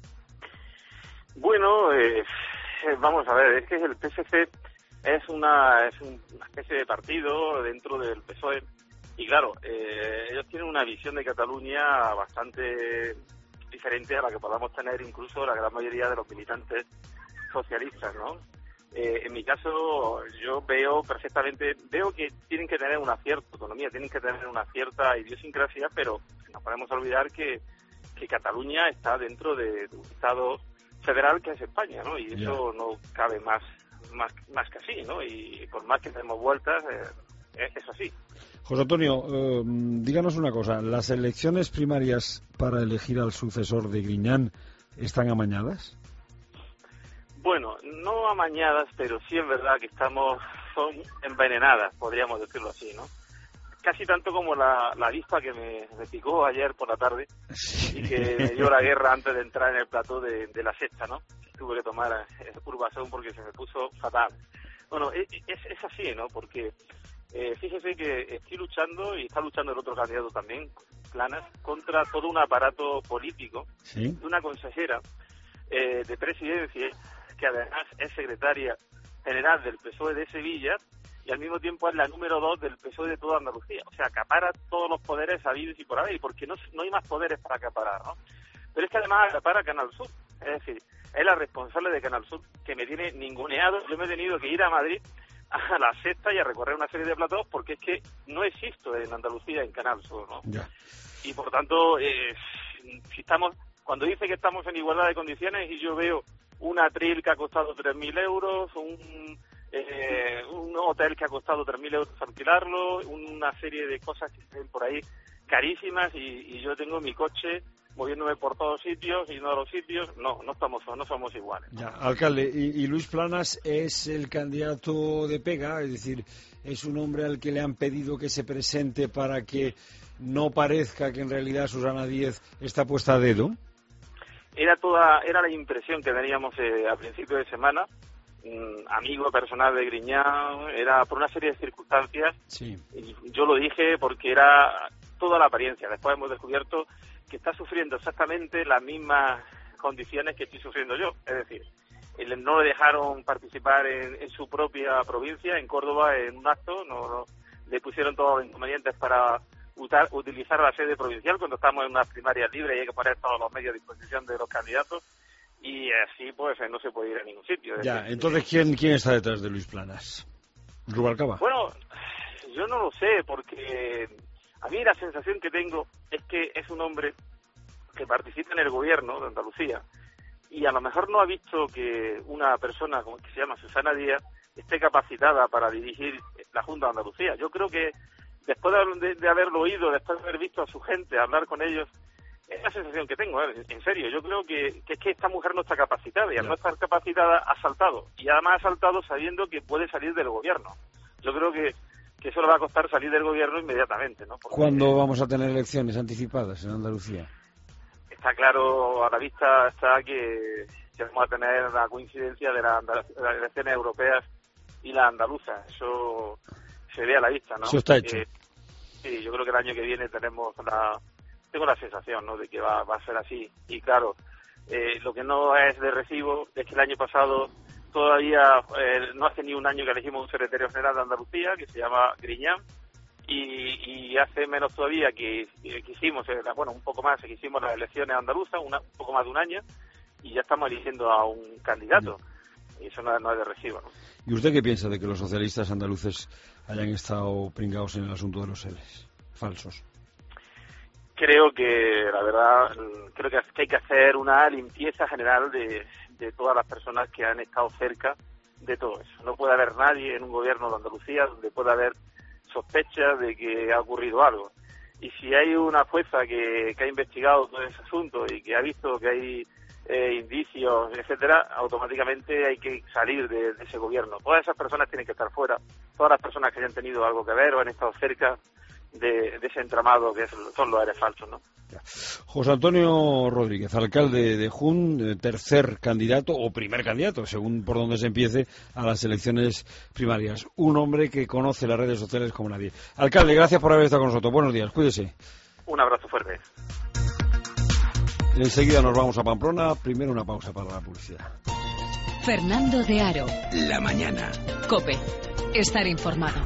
Bueno, eh, vamos a ver, es que el P S C es una, es una especie de partido dentro del P S O E y claro, eh, ellos tienen una visión de Cataluña bastante diferente a la que podamos tener incluso la gran mayoría de los militantes socialistas, ¿no? Eh, en mi caso, yo veo perfectamente, veo que tienen que tener una cierta autonomía, tienen que tener una cierta idiosincrasia, pero no podemos olvidar que, que Cataluña está dentro de, de un Estado federal que es España, ¿no? Y eso yeah. no cabe más, más más que así, ¿no? Y por más que demos vueltas, eh, es así. José Antonio, eh, díganos una cosa, ¿las elecciones primarias para elegir al sucesor de Griñán están amañadas? Bueno, no amañadas, pero sí es verdad que estamos, son envenenadas, podríamos decirlo así, ¿no? Casi tanto como la, la avispa que me, me picó ayer por la tarde sí. y que me dio la guerra antes de entrar en el plató de, de la sexta, ¿no? Tuve que tomar el Urbasón porque se me puso fatal. Bueno, es, es así, ¿no? Porque eh, fíjese que estoy luchando, y está luchando el otro candidato también, Planas, contra todo un aparato político ¿Sí? de una consejera eh, de presidencia que además es secretaria general del P S O E de Sevilla y al mismo tiempo es la número dos del P S O E de toda Andalucía. O sea, acapara todos los poderes habidos y por haber, porque no, no hay más poderes para acaparar, ¿no? Pero es que además acapara Canal Sur. Es decir, es la responsable de Canal Sur, que me tiene ninguneado. Yo me he tenido que ir a Madrid a la sexta y a recorrer una serie de platós porque es que no existo en Andalucía en Canal Sur, ¿no? Ya. Y por tanto, eh, si estamos, cuando dice que estamos en igualdad de condiciones y yo veo un atril que ha costado tres mil euros, un... Eh, un hotel que ha costado tres mil euros alquilarlo, una serie de cosas que se ven por ahí carísimas y, y yo tengo mi coche moviéndome por todos sitios y no a los sitios, no, no estamos, no somos iguales. Ya, alcalde, y, y Luis Planas es el candidato de pega, es decir, es un hombre al que le han pedido que se presente para que no parezca que en realidad Susana Díez está puesta a dedo. Era toda, era la impresión que teníamos eh, a principio de semana, un amigo personal de Griñán, era por una serie de circunstancias, sí. Y yo lo dije porque era toda la apariencia, después hemos descubierto que está sufriendo exactamente las mismas condiciones que estoy sufriendo yo, es decir, no le dejaron participar en, en su propia provincia, en Córdoba, en un acto, no, no le pusieron todos los inconvenientes para utar, utilizar la sede provincial cuando estamos en unas primarias libres y hay que poner todos los medios a disposición de los candidatos y así pues no se puede ir a ningún sitio. Ya, decir, entonces ¿quién quién está detrás de Luis Planas? ¿Rubalcaba? Bueno, yo no lo sé porque a mí la sensación que tengo es que es un hombre que participa en el gobierno de Andalucía y a lo mejor no ha visto que una persona como que se llama Susana Díaz esté capacitada para dirigir la Junta de Andalucía. Yo creo que después de, de, de haberlo oído, después de haber visto a su gente, hablar con ellos, es la sensación que tengo, ¿eh? En serio. Yo creo que, que es que esta mujer no está capacitada y al no estar capacitada ha saltado. Y además ha saltado sabiendo que puede salir del gobierno. Yo creo que que eso le va a costar salir del gobierno inmediatamente, ¿no? Porque ¿cuándo vamos a tener elecciones anticipadas en Andalucía? Está claro, a la vista está que, que vamos a tener la coincidencia de, la, de las elecciones europeas y las andaluzas. Eso se ve a la vista, ¿no? Eso está hecho. Eh, sí, yo creo que el año que viene tenemos la... Tengo la sensación, ¿no?, de que va, va a ser así. Y claro, eh, lo que no es de recibo es que el año pasado todavía eh, no hace ni un año que elegimos un secretario general de Andalucía que se llama Griñán y, y hace menos todavía que, que hicimos, eh, bueno, un poco más que hicimos las elecciones andaluzas, una, un poco más de un año y ya estamos eligiendo a un candidato y eso no, no es de recibo, ¿no? ¿Y usted qué piensa de que los socialistas andaluces hayan estado pringados en el asunto de los Eles falsos? Creo que, la verdad, creo que hay que hacer una limpieza general de, de todas las personas que han estado cerca de todo eso. No puede haber nadie en un gobierno de Andalucía donde pueda haber sospechas de que ha ocurrido algo. Y si hay una fuerza que, que ha investigado todo ese asunto y que ha visto que hay eh, indicios, etcétera, automáticamente hay que salir de, de ese gobierno. Todas esas personas tienen que estar fuera. Todas las personas que hayan tenido algo que ver o han estado cerca De, de ese entramado que es, son los Eles falsos, ¿no? José Antonio Rodríguez, alcalde de Jun, tercer candidato o primer candidato, según por donde se empiece, a las elecciones primarias. Un hombre que conoce las redes sociales como nadie. Alcalde, gracias por haber estado con nosotros. Buenos días, cuídese. Un abrazo fuerte. Enseguida nos vamos a Pamplona. Primero una pausa para la publicidad. Fernando de Aro. La mañana. COPE. Estar informado.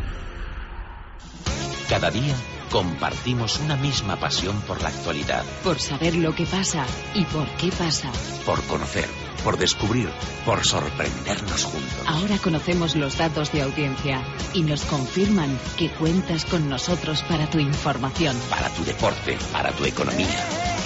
Cada día compartimos una misma pasión por la actualidad. Por saber lo que pasa y por qué pasa. Por conocer, por descubrir, por sorprendernos juntos. Ahora conocemos los datos de audiencia y nos confirman que cuentas con nosotros para tu información. Para tu deporte, para tu economía.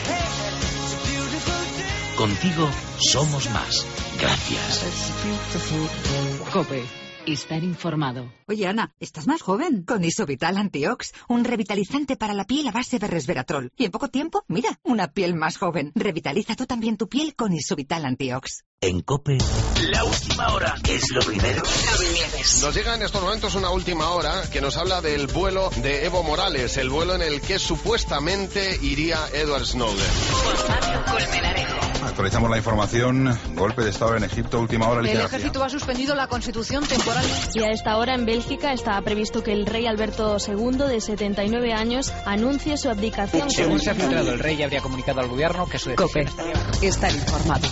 Contigo somos más. Gracias. COPE. Estar informado. Oye, Ana, ¿estás más joven? Con Isovital Antiox, un revitalizante para la piel a base de resveratrol. Y en poco tiempo, mira, una piel más joven. Revitaliza tú también tu piel con Isovital Antiox. En COPE, la última hora es lo primero. Nos llega en estos momentos una última hora que nos habla del vuelo de Evo Morales, el vuelo en el que supuestamente iría Edward Snowden. Actualizamos la información. Golpe de Estado en Egipto, última hora. El ejército ha suspendido la constitución temporal. Y a esta hora en Bélgica está previsto que el rey Alberto segundo, de setenta y nueve años, anuncie su abdicación. Según se ha filtrado, el rey habría comunicado al gobierno que su decisión COPE. Estar informado.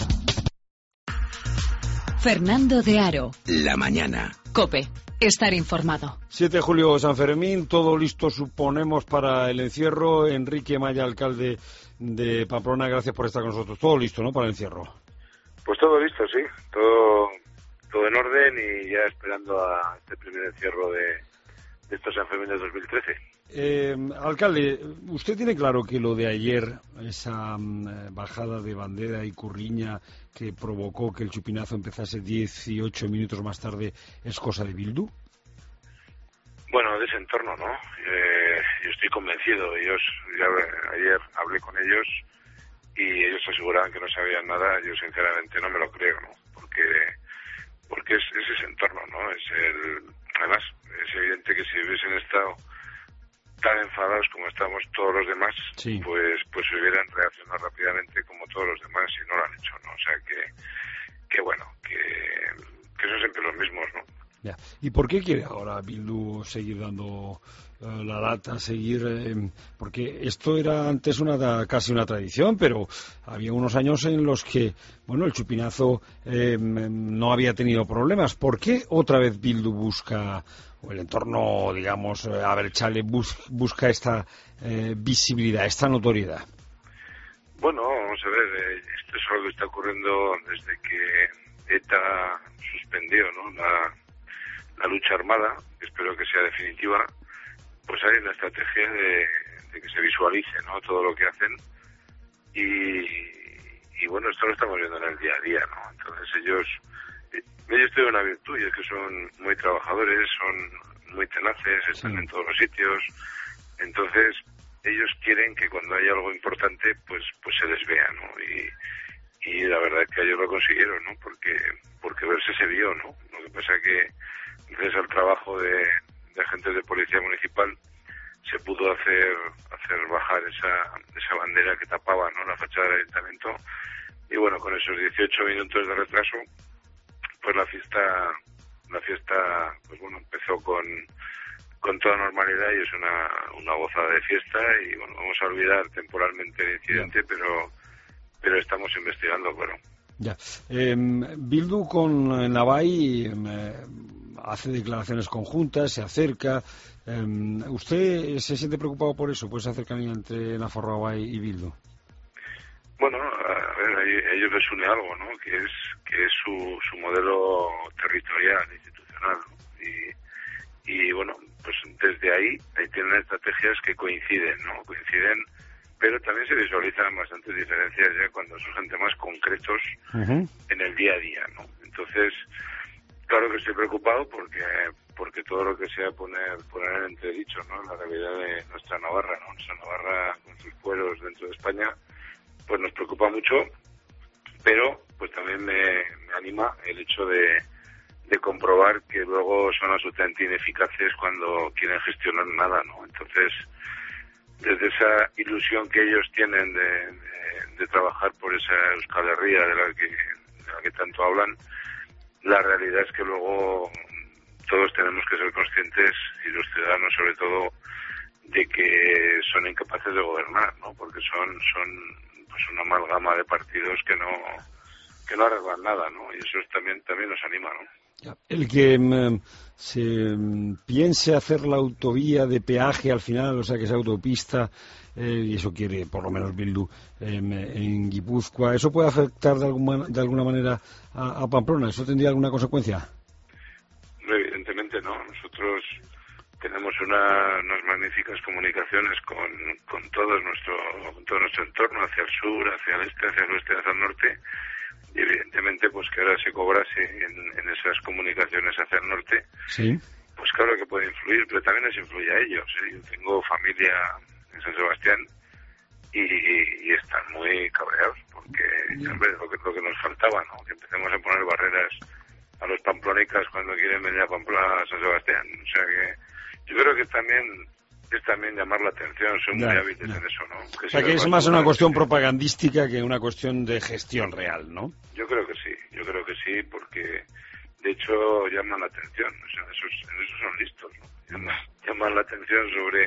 Fernando de Aro. La mañana. COPE. Estar informado. siete de julio, San Fermín, todo listo suponemos para el encierro. Enrique Maya, alcalde de Pamplona, gracias por estar con nosotros. Todo listo, ¿no?, para el encierro. Pues todo listo, sí. Todo, todo en orden y ya esperando a este primer encierro de, de estos San Fermín de dos mil trece. Eh, alcalde, ¿usted tiene claro que lo de ayer, esa um, bajada de Bandera y Curriña que provocó que el chupinazo empezase dieciocho minutos más tarde, es cosa de Bildu? Bueno, de ese entorno, ¿no? Eh, yo estoy convencido. Ellos, ya ayer hablé con ellos y ellos aseguraban que no sabían nada. Yo sinceramente no me lo creo, ¿no? Porque porque es, es ese entorno, ¿no? Es el, además, es evidente que si hubiesen estado tan enfadados como estamos todos los demás, sí. pues pues hubieran reaccionado rápidamente como todos los demás y no lo han hecho, ¿no? O sea que, que bueno, que, que son siempre los mismos, ¿no? Ya. ¿Y por qué quiere ahora Bildu seguir dando uh, la lata, seguir? Eh, porque esto era antes una casi una tradición, pero había unos años en los que, bueno, el chupinazo eh, no había tenido problemas. ¿Por qué otra vez Bildu busca, o el entorno, digamos, Abertzale bus, busca esta eh, visibilidad, esta notoriedad? Bueno, vamos a ver, eh, esto es algo que está ocurriendo desde que ETA suspendió, ¿no?, la la lucha armada, espero que sea definitiva. Pues hay una estrategia de, de que se visualice, ¿no?, todo lo que hacen y, y bueno, esto lo estamos viendo en el día a día, ¿no? Entonces ellos, ellos tienen una virtud y es que son muy trabajadores, son muy tenaces, están sí. en todos los sitios, entonces ellos quieren que cuando hay algo importante pues pues se les vea, ¿no? Y, y la verdad es que ellos lo consiguieron, ¿no? Porque porque verse se vio, ¿no? Lo que pasa es que gracias al trabajo de, de agentes de policía municipal se pudo hacer hacer bajar esa esa bandera que tapaba, ¿no?, la fachada del ayuntamiento y bueno, con esos dieciocho minutos de retraso pues la fiesta la fiesta pues bueno empezó con con toda normalidad y es una una gozada de fiesta y bueno, vamos a olvidar temporalmente el incidente, yeah. pero pero estamos investigando, bueno. Ya. Eh, Bildu con Navai eh, hace declaraciones conjuntas, se acerca. Eh, ¿Usted se siente preocupado por eso, por esa cercanía entre Nafarroa y Bildu? Bueno, a ver, a ellos les une algo, ¿no? Que es que es su, su modelo territorial, institucional, ¿no? Y, y bueno, pues desde ahí, ahí tienen estrategias que coinciden, ¿no? Coinciden, pero también se visualizan bastantes diferencias ya cuando surgen temas concretos uh-huh. en el día a día, ¿no? Entonces, claro que estoy preocupado porque porque todo lo que sea poner poner en entredicho, ¿no?, la realidad de nuestra Navarra, ¿no? Nuestra Navarra con sus pueblos dentro de España, pues nos preocupa mucho, pero pues también me, me anima el hecho de, de comprobar que luego son absolutamente ineficaces cuando quieren gestionar nada, ¿no? Entonces, desde esa ilusión que ellos tienen de, de, de trabajar por esa Euskal Herria de la que de la que tanto hablan, la realidad es que luego todos tenemos que ser conscientes, y los ciudadanos sobre todo, de que son incapaces de gobernar, ¿no? Porque son son pues una amalgama de partidos que no que no arreglan nada, ¿no? Y eso también también nos anima, ¿no? El que um, se um, piense hacer la autovía de peaje al final, o sea, que sea autopista, eh, y eso quiere por lo menos Bildu eh, en Guipúzcoa, ¿eso puede afectar de alguna, de alguna manera a, a Pamplona? ¿Eso tendría alguna consecuencia? Evidentemente no. Nosotros tenemos una, unas magníficas comunicaciones con, con, todo nuestro, con todo nuestro entorno, hacia el sur, hacia el este, hacia el oeste, hacia el norte. Y evidentemente pues que ahora se cobrase en, en esas comunicaciones hacia el norte, sí. pues claro que puede influir, pero también les influye a ellos, ¿eh? Yo tengo familia en San Sebastián y, y están muy cabreados porque ya ves lo que, lo que nos faltaba, ¿no? Que empecemos a poner barreras a los pamplonicas cuando quieren venir a Pamplona, a San Sebastián. O sea que yo creo que también es también llamar la atención, son ya, muy hábiles ya. en eso, ¿no? Que o sea, que es más una cuestión propagandística que una cuestión de gestión real, ¿no? Yo creo que sí, yo creo que sí, porque de hecho llaman la atención, o sea, esos, en eso son listos, ¿no? Llaman, llaman la atención sobre,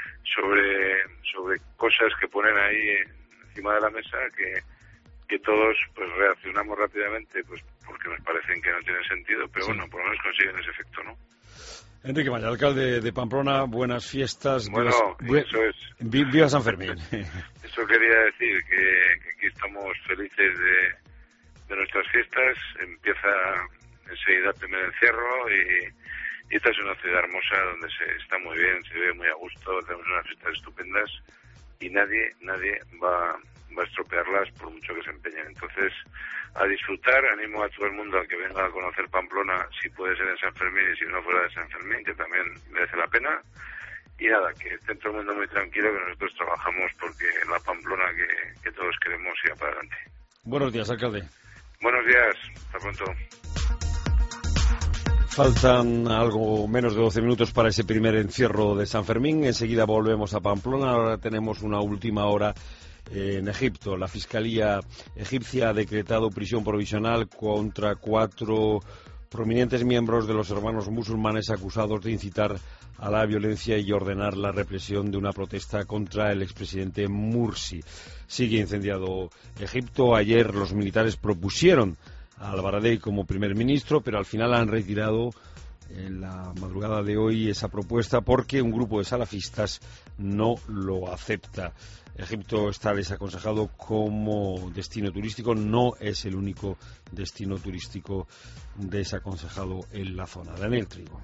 sobre, sobre cosas que ponen ahí encima de la mesa que, que todos pues reaccionamos rápidamente, pues porque nos parecen que no tienen sentido, pero sí. bueno, por lo menos consiguen ese efecto, ¿no? Enrique Maya, alcalde de Pamplona, buenas fiestas. Bueno, vivas, eso es. Viva San Fermín. Eso quería decir, que, que aquí estamos felices de, de nuestras fiestas. Empieza enseguida el primer encierro y, y esta es una ciudad hermosa donde se está muy bien, se vive muy a gusto, tenemos unas fiestas estupendas y nadie, nadie va, va a estropearlas por mucho que se empeñen. Entonces, a disfrutar, animo a todo el mundo a que venga a conocer Pamplona, si puede ser en San Fermín y si no fuera de San Fermín, que también merece la pena. Y nada, que esté todo el mundo muy tranquilo, que nosotros trabajamos porque la Pamplona que, que todos queremos siga para adelante. Buenos días, alcalde. Buenos días, hasta pronto. Faltan algo menos de doce minutos para ese primer encierro de San Fermín. Enseguida volvemos a Pamplona. Ahora tenemos una última hora en Egipto. La Fiscalía egipcia ha decretado prisión provisional contra cuatro prominentes miembros de los hermanos musulmanes acusados de incitar a la violencia y ordenar la represión de una protesta contra el expresidente Mursi. Sigue incendiado Egipto. Ayer los militares propusieron a Al-Baradei como primer ministro, pero al final han retirado en la madrugada de hoy esa propuesta porque un grupo de salafistas no lo acepta. Egipto está desaconsejado como destino turístico, no es el único destino turístico desaconsejado en la zona. Daniel Trigo.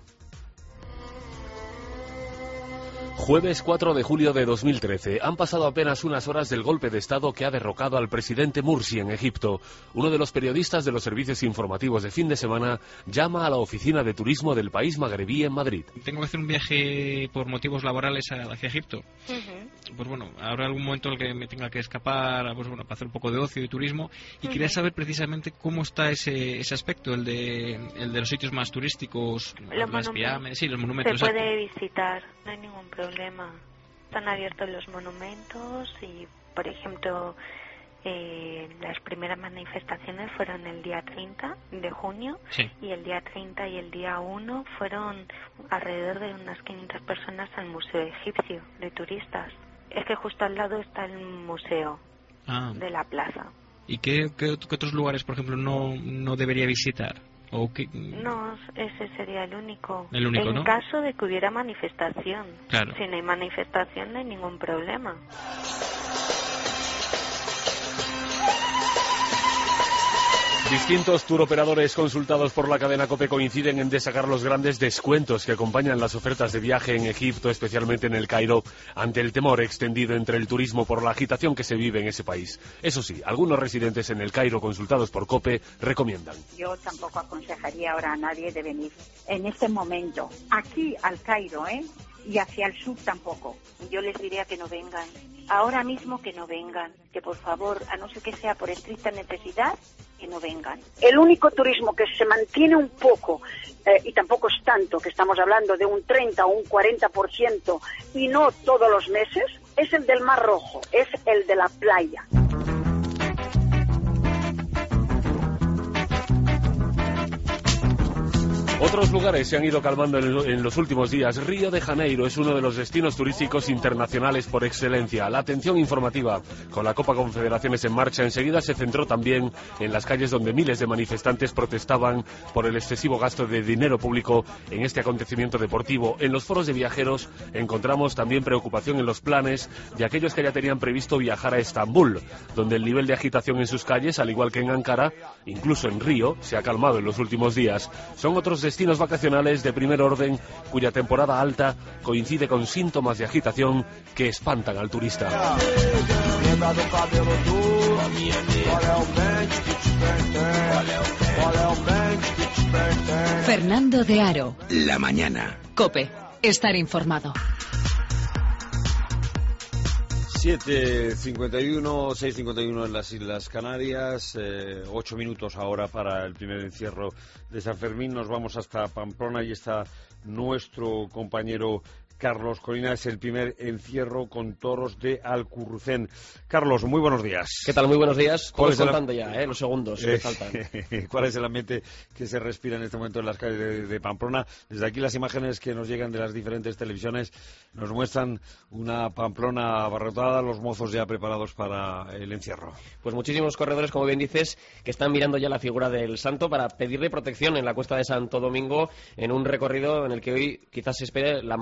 Jueves cuatro de julio de dos mil trece. Han pasado apenas unas horas del golpe de Estado que ha derrocado al presidente Mursi en Egipto. Uno de los periodistas de los servicios informativos de fin de semana llama a la oficina de turismo del país magrebí en Madrid. Tengo que hacer un viaje por motivos laborales hacia Egipto. Uh-huh. Pues bueno, habrá algún momento en el que me tenga que escapar, pues bueno, para hacer un poco de ocio y turismo. Y uh-huh. quería saber precisamente cómo está ese ese aspecto, el de el de los sitios más turísticos, los las pirámides, sí, los monumentos. Se puede exacto. visitar, no hay ningún problema. Están abiertos los monumentos y, por ejemplo, eh, las primeras manifestaciones fueron el día treinta de junio sí. y el día treinta y el día uno fueron alrededor de unas quinientas personas al Museo Egipcio de turistas. Es que justo al lado está el museo ah. de la plaza. ¿Y qué, qué, qué otros lugares, por ejemplo, no, no debería visitar? ¿O qué? No, ese sería el único. El único, en ¿no? caso de que hubiera manifestación. Claro. Si no hay manifestación, no hay ningún problema. Distintos turoperadores consultados por la cadena COPE coinciden en destacar los grandes descuentos que acompañan las ofertas de viaje en Egipto, especialmente en el Cairo, ante el temor extendido entre el turismo por la agitación que se vive en ese país. Eso sí, algunos residentes en el Cairo consultados por COPE recomiendan. Yo tampoco aconsejaría ahora a nadie de venir en este momento. Aquí al Cairo, ¿eh? Y hacia el sur tampoco. Yo les diría que no vengan. Ahora mismo que no vengan. Que por favor, a no ser que sea por estricta necesidad, que no vengan. El único turismo que se mantiene un poco, eh, y tampoco es tanto, que estamos hablando de un treinta o un cuarenta por ciento, y no todos los meses, es el del Mar Rojo, es el de la playa. Otros lugares se han ido calmando en los últimos días. Río de Janeiro es uno de los destinos turísticos internacionales por excelencia. La atención informativa con la Copa Confederaciones en marcha enseguida se centró también en las calles donde miles de manifestantes protestaban por el excesivo gasto de dinero público en este acontecimiento deportivo. En los foros de viajeros encontramos también preocupación en los planes de aquellos que ya tenían previsto viajar a Estambul, donde el nivel de agitación en sus calles, al igual que en Ankara, incluso en Río, se ha calmado en los últimos días. Son otros destinos vacacionales de primer orden cuya temporada alta coincide con síntomas de agitación que espantan al turista. Fernando de Aro. La mañana. COPE. Estar informado. siete cincuenta y uno, seis cincuenta y uno en las Islas Canarias, eh, ocho minutos ahora para el primer encierro de San Fermín. Nos vamos hasta Pamplona y está nuestro compañero Carlos Colina. Es el primer encierro con toros de Alcurrucén. Carlos, muy buenos días. ¿Qué tal? Muy buenos días. ¿Cuál Voy es contando el... ya, eh, los segundos que faltan. ¿Cuál es el ambiente que se respira en este momento en las calles de, de Pamplona? Desde aquí las imágenes que nos llegan de las diferentes televisiones nos muestran una Pamplona abarrotada, los mozos ya preparados para el encierro. Pues muchísimos corredores, como bien dices, que están mirando ya la figura del santo para pedirle protección en la cuesta de Santo Domingo, en un recorrido en el que hoy quizás se espere la mayor afluencia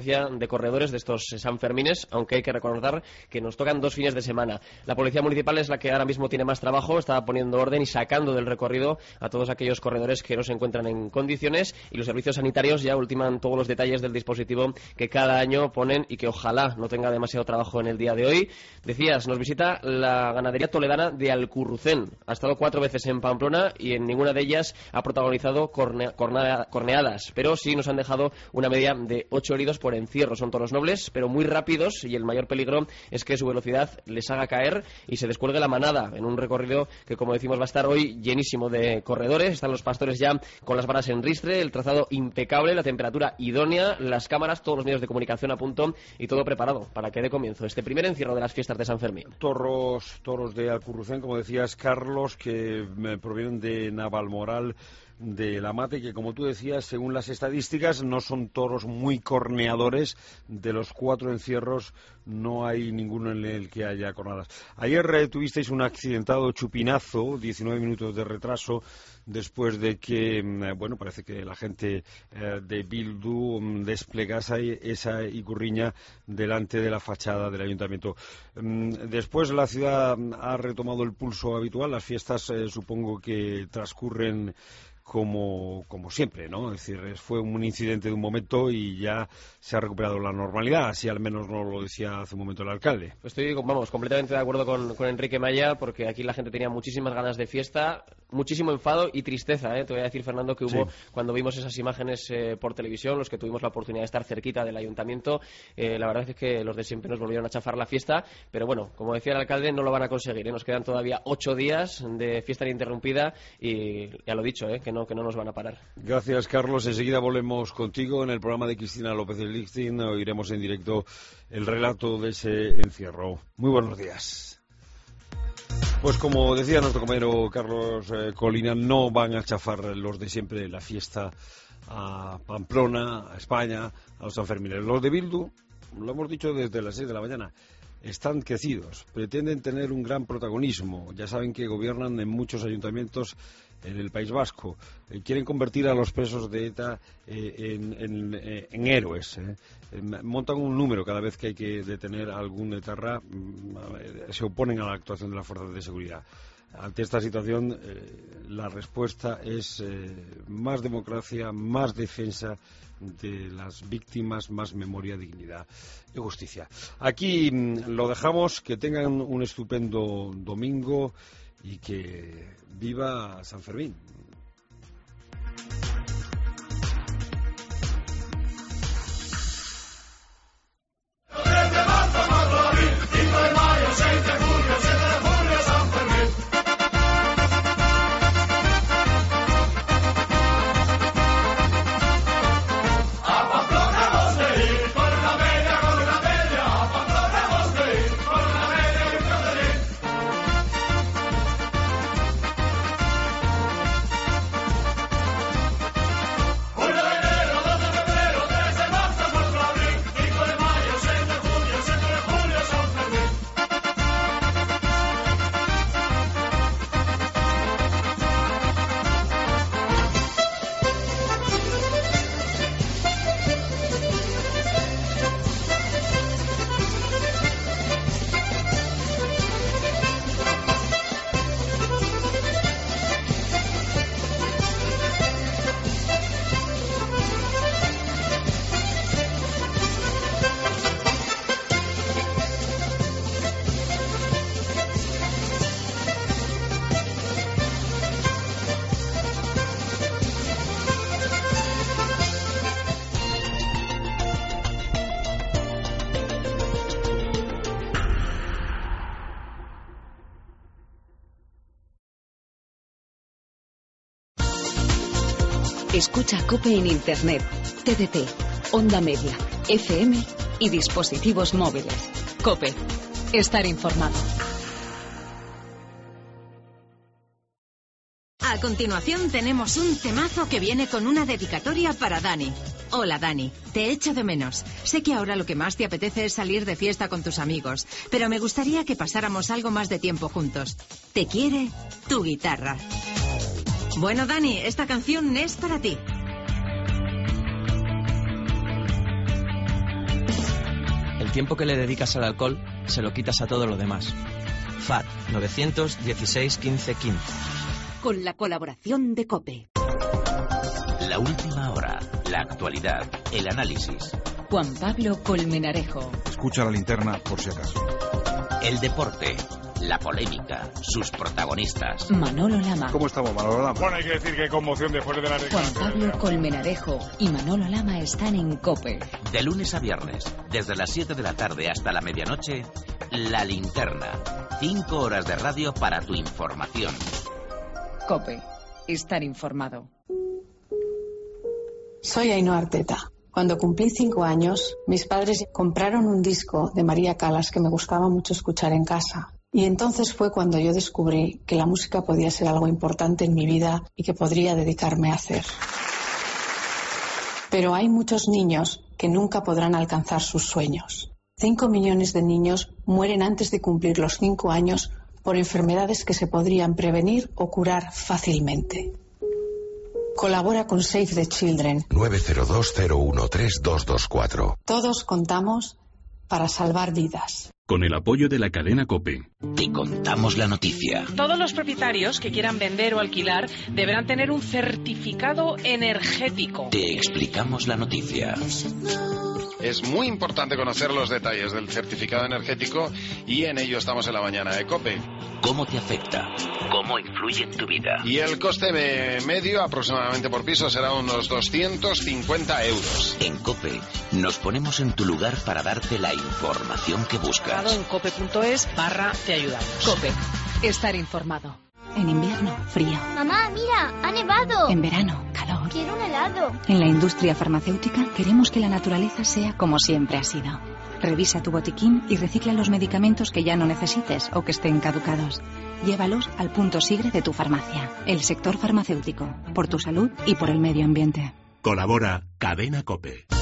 afluencia de corredores de estos Sanfermines, aunque hay que recordar que nos tocan dos fines de semana. La Policía Municipal es la que ahora mismo tiene más trabajo, está poniendo orden y sacando del recorrido a todos aquellos corredores que no se encuentran en condiciones, y los servicios sanitarios ya ultiman todos los detalles del dispositivo que cada año ponen y que ojalá no tenga demasiado trabajo en el día de hoy. Decías, nos visita la ganadería toledana de Alcurrucén. Ha estado cuatro veces en Pamplona y en ninguna de ellas ha protagonizado corne cornea corneadas, pero sí nos han dejado una media de ocho heridos por encierro. Son toros nobles, pero muy rápidos, y el mayor peligro es que su velocidad les haga caer y se descuelgue la manada en un recorrido que, como decimos, va a estar hoy llenísimo de corredores. Están los pastores ya con las varas en ristre, el trazado impecable, la temperatura idónea, las cámaras, todos los medios de comunicación a punto y todo preparado para que dé comienzo este primer encierro de las fiestas de San Fermín. Toros, toros de Alcurrucén, como decías, Carlos, que provienen de Navalmoral de la Mate, que, como tú decías, según las estadísticas, no son toros muy corneadores. De los cuatro encierros no hay ninguno en el que haya cornadas. Ayer eh, tuvisteis un accidentado chupinazo, diecinueve minutos de retraso, después de que, bueno, parece que la gente eh, de Bildu um, desplegase esa icurriña delante de la fachada del ayuntamiento. Um, después la ciudad ha retomado el pulso habitual. Las fiestas eh, supongo que transcurren como, como siempre, ¿no? Es decir, fue un incidente de un momento y ya se ha recuperado la normalidad, así al menos nos lo decía hace un momento el alcalde. Estoy, vamos, completamente de acuerdo con, con Enrique Maya, porque aquí la gente tenía muchísimas ganas de fiesta, muchísimo enfado y tristeza, ¿eh? Te voy a decir, Fernando, que hubo, sí, cuando vimos esas imágenes eh, por televisión, los que tuvimos la oportunidad de estar cerquita del ayuntamiento, eh, la verdad es que los de siempre nos volvieron a chafar la fiesta, pero bueno, como decía el alcalde, no lo van a conseguir, ¿eh? Nos quedan todavía ocho días de fiesta ininterrumpida y ya lo he dicho, ¿eh? que no que no nos van a parar. Gracias, Carlos. Enseguida volvemos contigo en el programa de Cristina López de Lichting. Oiremos en directo el relato de ese encierro. Muy buenos días. Pues como decía nuestro compañero Carlos eh, Colina, no van a chafar los de siempre la fiesta a Pamplona, a España, a los Sanfermines. Los de Bildu, lo hemos dicho desde las seis de la mañana, están crecidos, pretenden tener un gran protagonismo. Ya saben que gobiernan en muchos ayuntamientos en el País Vasco. Eh, quieren convertir a los presos de ETA eh, en, en, eh, en héroes. Eh. Eh, montan un número cada vez que hay que detener a algún etarra. Mm, se oponen a la actuación de las fuerzas de seguridad. Ante esta situación, eh, la respuesta es eh, más democracia, más defensa de las víctimas, más memoria, dignidad y justicia. Aquí mm, lo dejamos. Que tengan un estupendo domingo y que viva San Fermín. Escucha COPE en Internet, T D T, Onda Media, F M y dispositivos móviles. COPE. Estar informado. A continuación tenemos un temazo que viene con una dedicatoria para Dani. Hola Dani, te echo de menos. Sé que ahora lo que más te apetece es salir de fiesta con tus amigos, pero me gustaría que pasáramos algo más de tiempo juntos. Te quiere tu guitarra. Bueno Dani, esta canción es para ti. tiempo que le dedicas al alcohol se lo quitas a todo lo demás. F A T nueve uno seis, quince, quince. Con la colaboración de COPE. La última hora, la actualidad, el análisis. Juan Pablo Colmenarejo. Escucha la linterna por si acaso. El deporte, la polémica, sus protagonistas. Manolo Lama. ¿Cómo estamos, Manolo Lama? Bueno, hay que decir que conmoción después de la Juan Pablo Colmenarejo y Manolo Lama están en COPE. De lunes a viernes, desde las siete de la tarde hasta la medianoche, La Linterna. Cinco horas de radio para tu información. COPE. Estar informado. Soy Ainhoa Arteta. Cuando cumplí cinco años, mis padres compraron un disco de María Callas que me gustaba mucho escuchar en casa. Y entonces fue cuando yo descubrí que la música podía ser algo importante en mi vida y que podría dedicarme a hacer. Pero hay muchos niños que nunca podrán alcanzar sus sueños. Cinco millones de niños mueren antes de cumplir los cinco años por enfermedades que se podrían prevenir o curar fácilmente. Colabora con Save the Children. nueve cero dos, cero uno tres, dos dos cuatro. Todos contamos para salvar vidas. Con el apoyo de la cadena COPE. Te contamos la noticia. Todos los propietarios que quieran vender o alquilar deberán tener un certificado energético. Te explicamos la noticia. Es muy importante conocer los detalles del certificado energético y en ello estamos en la mañana de COPE. ¿Cómo te afecta? ¿Cómo influye en tu vida? Y el coste medio aproximadamente por piso será unos doscientos cincuenta euros. En COPE nos ponemos en tu lugar para darte la información que buscas. En cope.es barra te ayudamos. COPE. Estar informado. En invierno, frío. Mamá, mira, ha nevado. En verano, calor. Quiero un helado. En la industria farmacéutica queremos que la naturaleza sea como siempre ha sido. Revisa tu botiquín y recicla los medicamentos que ya no necesites o que estén caducados. Llévalos al punto Sigre de tu farmacia. El sector farmacéutico. Por tu salud y por el medio ambiente. Colabora Cadena COPE.